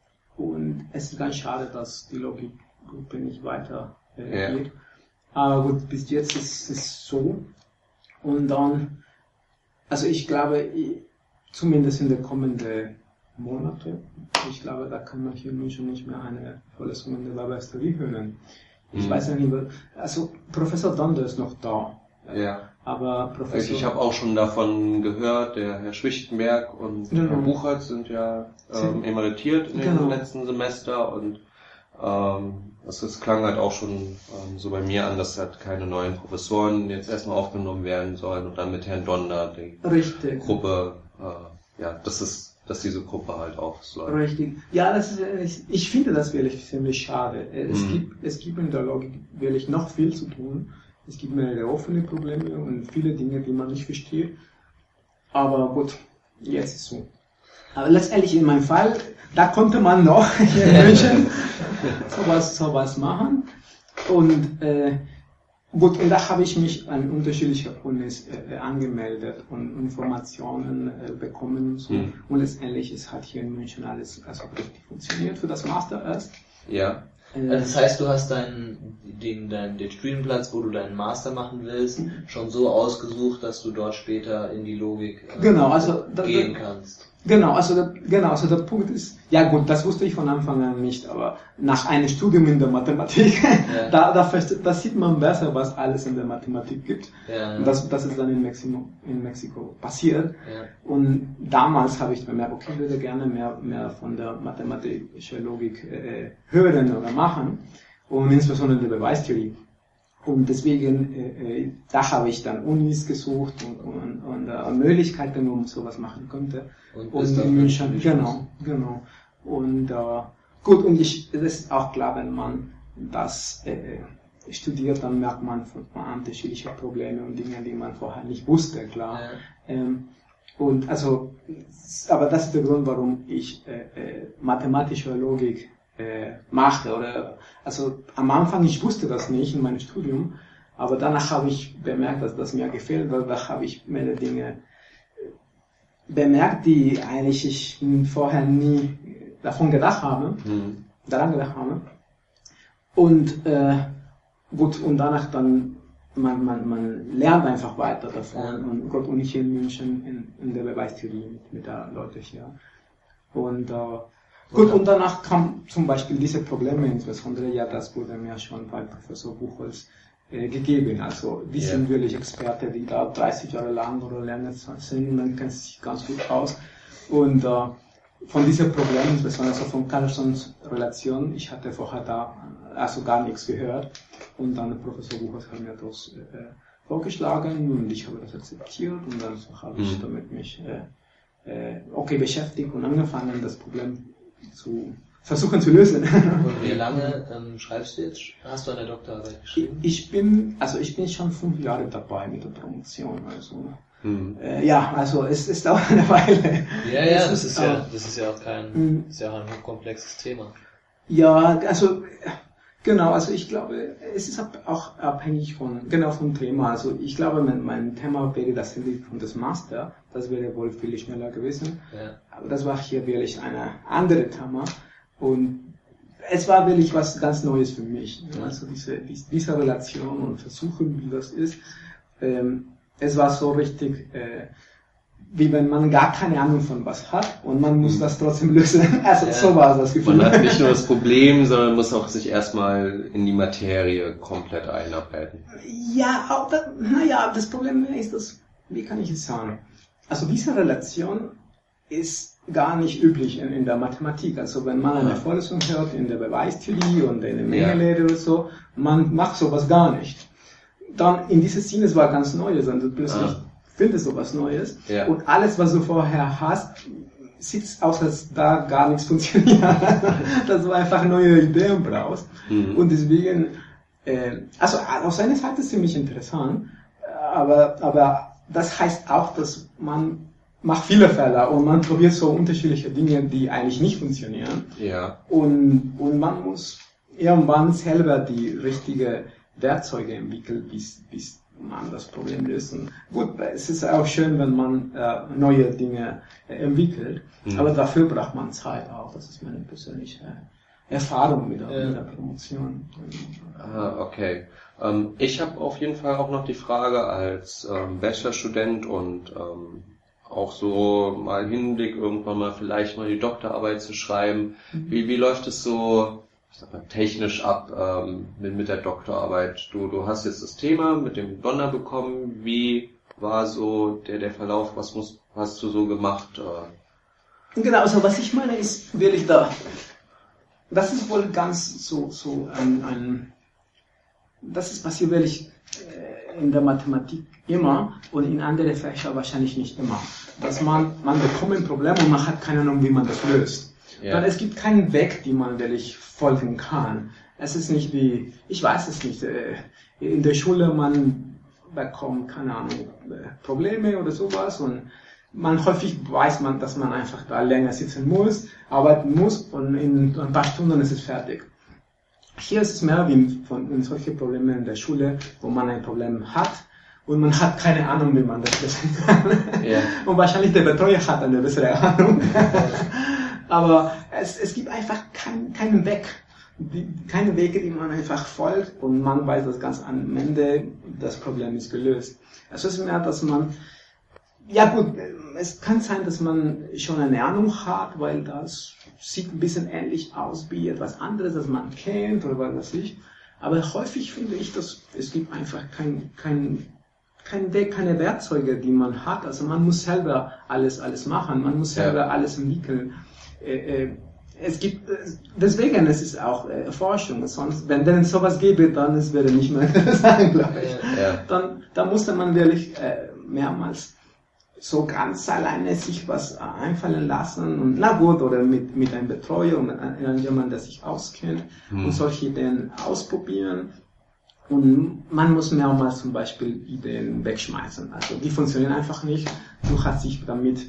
Und es ist ganz schade, dass die Logikgruppe nicht weiter äh, yeah. geht. Aber gut, bis jetzt ist es so. Und dann, also ich glaube, ich, zumindest in der kommenden Monate. Ich glaube, da kann man hier in München nicht mehr eine Vorlesung in der Beweistheorie hören. Ich mhm. weiß ja nicht, also Professor Donder ist noch da. Ja. Aber Professor... Ich habe auch schon davon gehört, der Herr Schwichtenberg und genau. Herr Buchert sind ja ähm, emeritiert in genau. dem letzten Semester und ähm, das, das klang halt auch schon ähm, so bei mir an, dass halt keine neuen Professoren jetzt erstmal aufgenommen werden sollen und dann mit Herrn Donder die Richtig. Gruppe, äh, ja, das ist dass diese Gruppe halt auch so. Richtig. Ja, das ist, ich finde das wirklich ziemlich schade. Es mhm. gibt, es gibt in der Logik wirklich noch viel zu tun. Es gibt mehrere offene Probleme und viele Dinge, die man nicht versteht. Aber gut, jetzt ist es so. Aber letztendlich in meinem Fall, da konnte man noch hier in München sowas, sowas machen. Und, äh, gut, und da habe ich mich an unterschiedliche Unis äh, angemeldet und Informationen äh, bekommen und so. Mhm. Und letztendlich ist halt hier in München alles also richtig funktioniert für das Master erst. Ja. Äh, also das heißt, du hast deinen, den, deinen, den Studienplatz, wo du deinen Master machen willst, mhm. schon so ausgesucht, dass du dort später in die Logik äh, genau, also, da, gehen kannst. Genau, also der, genau, also der Punkt ist, ja gut, das wusste ich von Anfang an nicht, aber nach einem Studium in der Mathematik, ja. da, da, da sieht man besser, was alles in der Mathematik gibt. Ja. Und das, das ist dann in Mexiko, in Mexiko passiert. Ja. Und damals habe ich bemerkt, okay, ich würde gerne mehr, mehr von der mathematischen Logik äh, hören oder machen und insbesondere der Beweistheorie. Und deswegen, äh, da habe ich dann Unis gesucht und, und, und äh, Möglichkeiten, wo man sowas machen könnte. Und, und in München, genau, genau. Und äh, gut, und ich, das ist auch klar, wenn man das äh, studiert, dann merkt man von unterschiedliche Probleme und Dinge, die man vorher nicht wusste, klar. Ja. Ähm, und also, aber das ist der Grund, warum ich äh, äh, mathematische Logik Äh, machte oder also am Anfang ich wusste das nicht in meinem Studium, aber danach habe ich bemerkt, dass das mir gefällt, weil da habe ich mehrere Dinge bemerkt, die eigentlich ich vorher nie davon gedacht habe, mhm. daran gedacht habe. Und äh, gut, und danach dann man man man lernt einfach weiter davon und Gott und ich in München in, in der Beweistheorie mit, mit der Leute hier und äh, gut, und danach kam zum Beispiel diese Probleme, insbesondere, ja, das wurde mir schon bei Professor Buchholz äh, gegeben. Also, die yeah. sind wirklich Experte, die da dreißig Jahre lang oder länger sind, und dann kennen sie sich ganz gut aus. Und äh, von diesen Problemen, insbesondere so von Carlsons Relation, ich hatte vorher da also gar nichts gehört. Und dann Professor Buchholz hat mir das äh, vorgeschlagen und ich habe das akzeptiert und dann habe ich mhm. damit mich äh, äh, okay beschäftigt und angefangen, das Problem zu versuchen zu lösen. Und wie lange ähm, schreibst du jetzt? Hast du an der Doktorarbeit geschrieben? Ich bin, also ich bin schon fünf Jahre dabei mit der Promotion, also hm. äh, ja, also es ist auch eine Weile. Ja, ja, das, das ist, ist ja, das ist ja auch kein, hm. ist ja auch ein komplexes Thema. Ja, also Genau, also ich glaube, es ist auch abhängig von, genau vom Thema. Also ich glaube, mein, mein Thema wäre das von das Master, das wäre wohl viel schneller gewesen. Ja. Aber das war hier wirklich eine andere Thema und es war wirklich was ganz Neues für mich. Also diese, diese Relation und versuchen, wie das ist. Ähm, es war so richtig, äh, wie wenn man gar keine Ahnung von was hat und man muss das trotzdem lösen. Also Ja. so war das Gefühl. Man hat nicht nur das Problem, sondern muss auch sich erstmal in die Materie komplett einarbeiten. Ja, auch da, naja, das Problem ist, dass, wie kann ich es sagen? Also diese Relation ist gar nicht üblich in, in der Mathematik. Also wenn man eine Vorlesung hört in der Beweistheorie und in der Mengenlehre oder so, man macht sowas gar nicht. Dann in diesem Sinne, es war ganz Neues und du plötzlich Ah. findest sowas Neues Ja. und alles, was du vorher hast, sieht aus, als da gar nichts funktioniert. Dass du einfach neue Ideen brauchst. Mhm. Und deswegen, äh, also auf seiner Seite ist ziemlich interessant, aber, aber das heißt auch, dass man macht viele Fehler und man probiert so unterschiedliche Dinge, die eigentlich nicht funktionieren. Ja. Und, und man muss irgendwann selber die richtigen Werkzeuge entwickeln, bis, bis man das Problem löst. Und gut, es ist auch schön, wenn man äh, neue Dinge äh, entwickelt, Mhm. aber dafür braucht man Zeit auch. Das ist meine persönliche Erfahrung mit der, Ja. mit der Promotion. Ah, okay. Ähm, ich habe auf jeden Fall auch noch die Frage als ähm, Bachelorstudent und ähm, auch so mal Hinblick, irgendwann mal vielleicht mal die Doktorarbeit zu schreiben. Wie, wie läuft es so, ich sag mal, technisch ab ähm, mit, mit der Doktorarbeit? Du, du hast jetzt das Thema mit dem Donder bekommen. Wie war so der, der Verlauf? Was musst, hast du so gemacht? Äh, Genau, also was ich meine ist wirklich da, das ist wohl ganz so, so ein, ein das ist passiert wirklich äh, in der Mathematik immer und in anderen Fächern wahrscheinlich nicht immer. Dass man, man bekommt ein Problem und man hat keine Ahnung, wie man das löst. Ja. Dann es gibt keinen Weg, den man wirklich folgen kann. Es ist nicht wie, ich weiß es nicht, äh, in der Schule man bekommt, keine Ahnung, äh, Probleme oder sowas und man häufig weiß man, dass man einfach da länger sitzen muss, arbeiten muss und in ein paar Stunden ist es fertig. Hier ist es mehr wie von in solche Probleme in der Schule, wo man ein Problem hat und man hat keine Ahnung, wie man das lösen kann. Ja. Und wahrscheinlich der Betreuer hat eine bessere Ahnung. Aber es, es gibt einfach kein, keinen Weg. Die, keine Wege, die man einfach folgt und man weiß, dass ganz am Ende das Problem ist gelöst. Also es ist mehr, dass man, ja gut, es kann sein, dass man schon eine Ahnung hat, weil das sieht ein bisschen ähnlich aus wie etwas anderes, das man kennt oder was weiß ich. Aber häufig finde ich, dass es gibt einfach kein, kein, kein Weg, keine Werkzeuge, die man hat. Also man muss selber alles, alles machen, man muss selber Ja. alles entwickeln. Äh, äh, Es gibt, deswegen, es ist auch äh, Forschung, sonst, wenn denn sowas gäbe, dann es wäre nicht mehr interessant, glaube ich. Ja. Dann, da musste man wirklich äh, mehrmals so ganz alleine sich was äh, einfallen lassen und na gut, oder mit, mit einem Betreuer und mit jemandem, der sich auskennt Hm. und solche Ideen ausprobieren. Und man muss mehrmals zum Beispiel Ideen wegschmeißen. Also die funktionieren einfach nicht. Du hast dich damit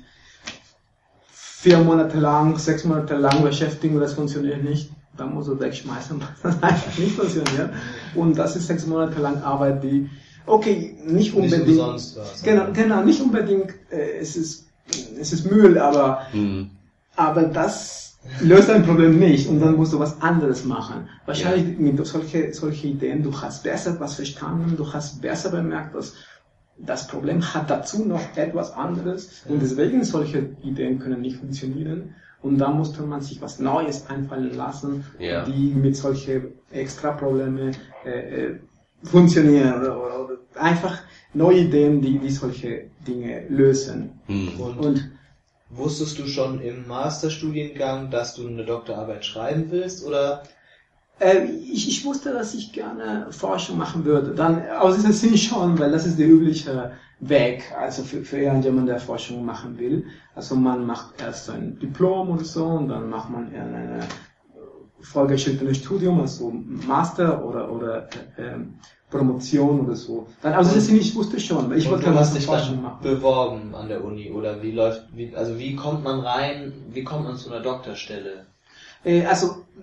vier Monate lang, sechs Monate lang beschäftigen und das funktioniert nicht, dann musst du wegschmeißen, was einfach nicht funktioniert. Und das ist sechs Monate lang Arbeit, die, okay, nicht unbedingt, Nicht umsonst war. genau, genau, nicht unbedingt, äh, es ist, es ist Müll, aber, Hm. aber das löst ein Problem nicht und dann musst du was anderes machen. Wahrscheinlich mit solche, solche Ideen, du hast besser was verstanden, du hast besser bemerkt, dass das Problem hat dazu noch etwas anderes und deswegen solche Ideen können nicht funktionieren und da musste man sich was Neues einfallen lassen, Ja. die mit solchen extra Probleme äh, äh, funktionieren oder, oder, oder einfach neue Ideen, die, die solche Dinge lösen. Hm. Und, Und wusstest du schon im Masterstudiengang, dass du eine Doktorarbeit schreiben willst oder? Äh, ich, ich wusste, dass ich gerne Forschung machen würde. Dann aus diesem Sinn schon, weil das ist der übliche Weg, also für, für jemanden, der Forschung machen will. Also man macht erst ein Diplom oder so und dann macht man ein vorgeschrittenes Studium, also Master oder oder äh, Promotion oder so. Dann aus diesem Sinn, ich wusste schon, weil ich Und wollte du was hast mit dich Forschung dann machen. beworben an der Uni oder wie läuft, wie, also wie kommt man rein, wie kommt man zu einer Doktorstelle? Äh, also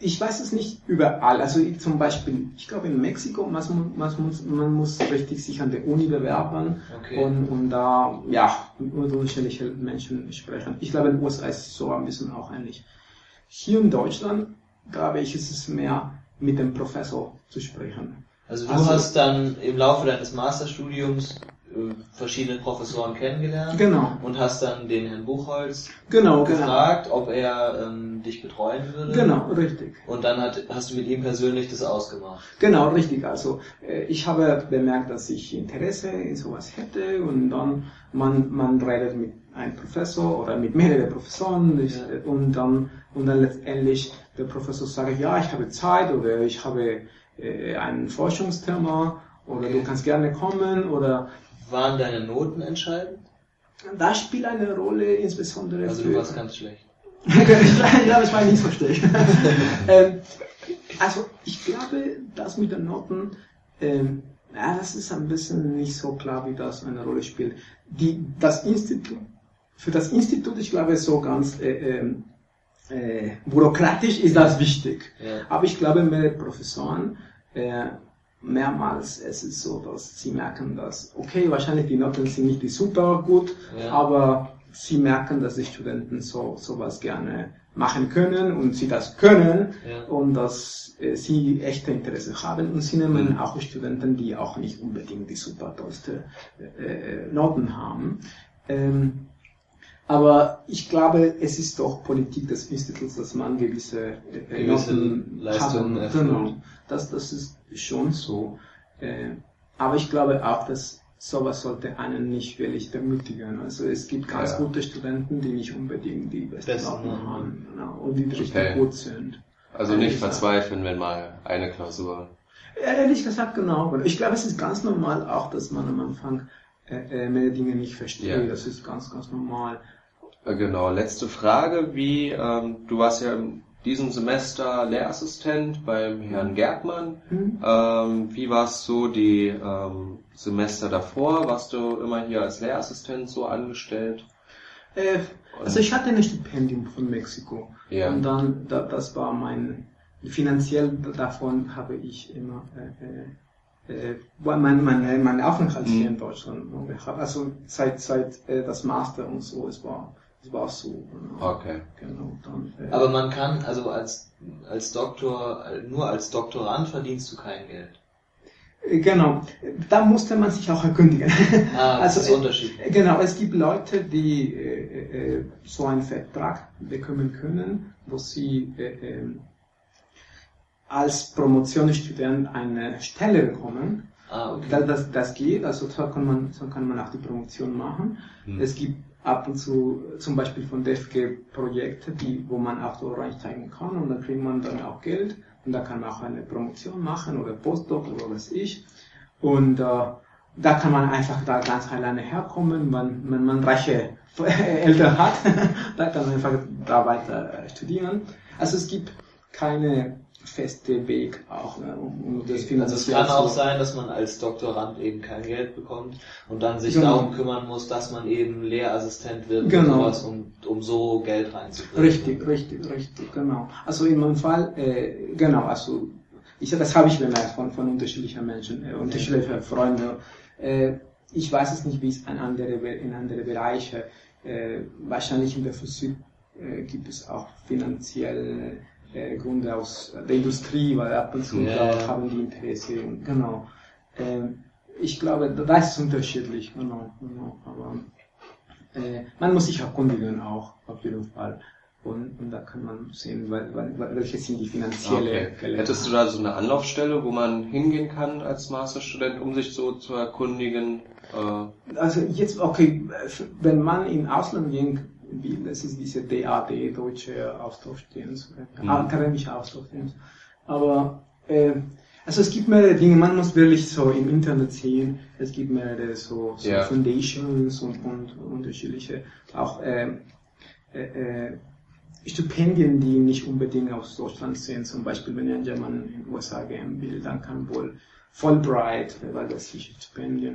ich weiß es nicht überall. Also ich, zum Beispiel, ich glaube in Mexiko, man, man, muss, man muss richtig sich an der Uni bewerben Okay. und, und da ja mit unterschiedlichen Menschen sprechen. Ich glaube in den U S A ist es so ein bisschen auch ähnlich. Hier in Deutschland, glaube ich, ist es mehr mit dem Professor zu sprechen. Also du Also- hast dann im Laufe deines Masterstudiums äh, verschiedene Professoren kennengelernt Genau, und hast dann den Herrn Buchholz genau, genau. gefragt, ob er ähm, dich betreuen würde. Genau, richtig. Und dann hat, hast du mit ihm persönlich das ausgemacht. Genau, richtig. Also äh, ich habe bemerkt, dass ich Interesse in sowas hätte und dann man man redet mit einem Professor oder mit mehreren Professoren ich, Ja. äh, und dann und dann letztendlich der Professor sagt, ja, ich habe Zeit oder ich habe äh, ein Forschungsthema oder Okay. du kannst gerne kommen oder Waren deine Noten entscheidend? das spielt eine Rolle insbesondere Also für du warst ganz schlecht. ich glaube, ich war nicht so schlecht. ähm, also ich glaube, das mit den Noten, ähm, ja, das ist ein bisschen nicht so klar, wie das eine Rolle spielt. Die, das Institut, für das Institut, ich glaube, so ganz äh, ähm, äh, bürokratisch ist das wichtig. Ja. Aber ich glaube, mehrere Professoren, äh, mehrmals, es ist so, dass sie merken, dass, okay, wahrscheinlich die Noten sind nicht die super gut, Ja. aber sie merken, dass die Studenten so sowas gerne machen können und sie das können Ja. und dass äh, sie echte Interesse haben und sie nehmen auch Studenten, die auch nicht unbedingt die super tollste äh, Noten haben. Ähm, aber ich glaube, es ist doch Politik des Instituts, dass man gewisse, äh, Gewisse Noten Leistungen haben. erfüllt. Genau. Das, das ist schon so. Äh, aber ich glaube auch, dass sowas sollte einen nicht wirklich demütigen. Also es gibt ganz Ja. gute Studenten, die nicht unbedingt die besten Besten Noten Noten. haben, genau, und die richtig Okay. gut sind. Also nicht verzweifeln, wenn mal eine Klausur. Ehrlich gesagt, genau. Ich glaube, es ist ganz normal auch, dass man am Anfang äh, äh, mehr Dinge nicht versteht. Ja. Das ist ganz, ganz normal. Äh, Genau, letzte Frage, wie, ähm, du warst ja in diesem Semester Lehrassistent beim Herrn Gärtmann. Hm? Ähm, wie warst so die ähm, Semester davor? Warst du immer hier als Lehrassistent so angestellt? Äh, also ich hatte ein Stipendium von Mexiko. Ja. Und dann, da, das war mein, finanziell davon habe ich immer äh, äh, mein, mein, mein Aufenthalt hier in Deutschland gehabt. Also seit, seit äh, das Master und so, es war, es war so. Genau. Okay. Genau, dann, äh, Aber man kann, also als, als Doktor, nur als Doktorand verdienst du kein Geld. äh, genau, da musste man sich auch erkundigen. Ah, das Also, ist äh, unterschiedlich. Genau, es gibt Leute, die äh, äh, so einen Vertrag bekommen können, wo sie äh, äh, als Promotionsstudent eine Stelle bekommen. Ah, okay. Das, das, das geht, also so kann man, so kann man auch die Promotion machen. Hm. Es gibt ab und zu zum Beispiel von D F G Projekte, die, wo man auch so reinsteigen kann und dann kriegt man dann auch Geld und da kann man auch eine Promotion machen oder Postdoc oder was ich. Und äh, da kann man einfach da ganz alleine herkommen, wenn, wenn man reiche Eltern hat, da kann man einfach da weiter studieren. Also es gibt keine feste Weg auch, ne, um, um das Also es finanziell kann auch zu- sein, dass man als Doktorand eben kein Geld bekommt und dann sich Genau. darum kümmern muss, dass man eben Lehrassistent wird Genau. und sowas, um, um so Geld reinzubringen. Richtig, richtig, richtig, genau. Also in meinem Fall, äh, genau, also ich, das habe ich bemerkt von, von unterschiedlichen Menschen, äh, unterschiedlichen Freunden. Äh, ich weiß es nicht, wie es in andere, in andere Bereiche, äh, wahrscheinlich in der Physik äh, gibt es auch finanzielle äh, Gründe aus der Industrie, weil ab und zu Ja, da ja. haben die Interesse, und, genau. Ähm, ich glaube, da ist es unterschiedlich, genau, genau, aber äh, man muss sich erkundigen auch, auf jeden Fall. Und, und da kann man sehen, weil, weil, weil, welche sind die finanzielle Okay. Fälle. Hättest du da so eine Anlaufstelle, wo man hingehen kann als Masterstudent, um sich so zu erkundigen? Äh, Also jetzt, okay, wenn man in Ausland gehen will, das ist diese D A D, Deutsche Austauschdienst, Mhm. akademische Austauschdienst. Aber äh, also es gibt mehrere Dinge, man muss wirklich so im Internet sehen, es gibt mehrere so, so Ja. Foundations und, und unterschiedliche, auch äh, äh, äh, Stipendien, die nicht unbedingt aus Deutschland sind. Zum Beispiel, wenn jemand in den U S A gehen will, dann kann wohl Fulbright, weil das sind Stipendien.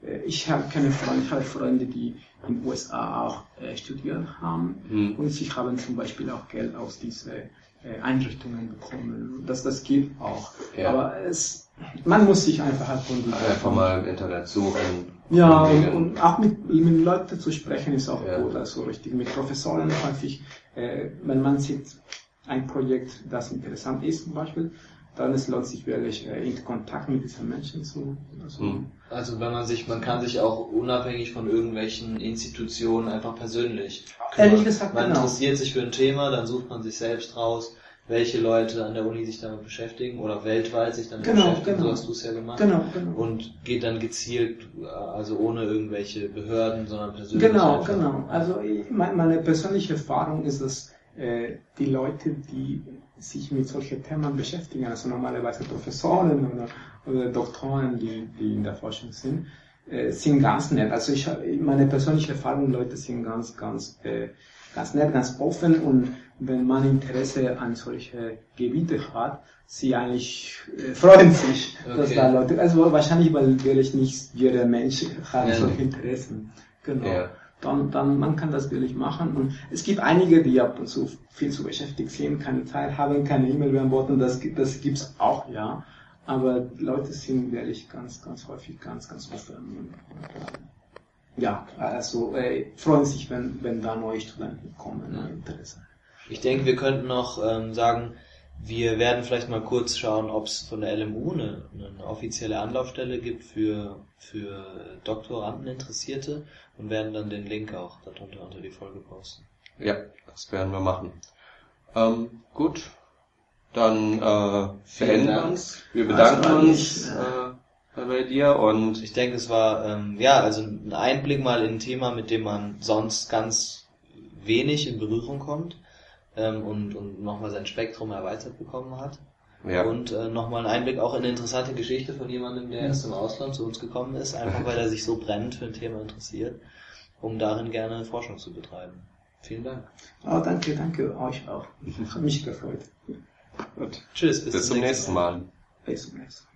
äh, ich habe keine Freunde, ich habe Freunde, die in den U S A auch äh, studiert haben mhm. und sie haben zum Beispiel auch Geld aus diesen äh, Einrichtungen bekommen. Das, das geht auch. Ja. Aber es, man muss sich einfach erkundigen. Einfach mal im Internet suchen. Ja, und, und auch mit, mit Leuten zu sprechen ist auch ja. gut, also richtig. Mit Professoren häufig, äh, wenn man sieht, ein Projekt, das interessant ist zum Beispiel, dann es lohnt sich wirklich äh, in Kontakt mit diesen Menschen zu. Also, hm. also wenn man sich, man kann sich auch unabhängig von irgendwelchen Institutionen einfach persönlich kümmern. Ehrlich gesagt, man genau. interessiert sich für ein Thema, dann sucht man sich selbst raus, welche Leute an der Uni sich damit beschäftigen oder weltweit sich damit genau, beschäftigen, genau. so hast du es ja gemacht. Genau, genau. Und geht dann gezielt, also ohne irgendwelche Behörden, sondern persönlich. Genau, einfach. genau. Also ich, meine persönliche Erfahrung ist, dass äh, die Leute, die sich mit solchen Themen beschäftigen, also normalerweise Professoren oder, oder Doktoren, die, die in der Forschung sind, äh, sind ganz nett. Also ich, meine persönliche Erfahrung, Leute sind ganz, ganz, äh, ganz nett, ganz offen, und wenn man Interesse an solche Gebiete hat, sie eigentlich äh, freuen sich, okay. dass da Leute, also wahrscheinlich, weil wirklich nicht jeder Mensch hat ja. solche Interessen. Genau. Ja. Dann, dann, man kann das wirklich machen, und es gibt einige, die ab und zu viel zu beschäftigt sind, keine Zeit haben, keine E-Mail beantworten, das, das gibt's auch, ja. Aber Leute sind wirklich ganz, ganz häufig ganz, ganz offen. Ja, also äh, freuen sich, wenn, wenn da neue Studenten kommen, ja. Interesse. Ich denke, wir könnten noch ähm, sagen, wir werden vielleicht mal kurz schauen, ob es von der L M U eine, eine offizielle Anlaufstelle gibt für, für Doktorandeninteressierte, und werden dann den Link auch darunter unter die Folge posten. Ja, das werden wir machen. Ähm, gut, dann äh, beenden wir uns. Wir bedanken also, uns äh, bei dir, und ich denke, es war ähm, ja also ein Einblick mal in ein Thema, mit dem man sonst ganz wenig in Berührung kommt. Und, und nochmal sein Spektrum erweitert bekommen hat. Ja. Und äh, nochmal einen Einblick auch in eine interessante Geschichte von jemandem, der erst im Ausland zu uns gekommen ist, einfach weil er sich so brennend für ein Thema interessiert, um darin gerne Forschung zu betreiben. Vielen Dank. Oh, danke, danke euch auch. Hat mich gefreut. Gut. Tschüss, bis, bis zum nächsten Mal. Mal. Bis zum nächsten Mal.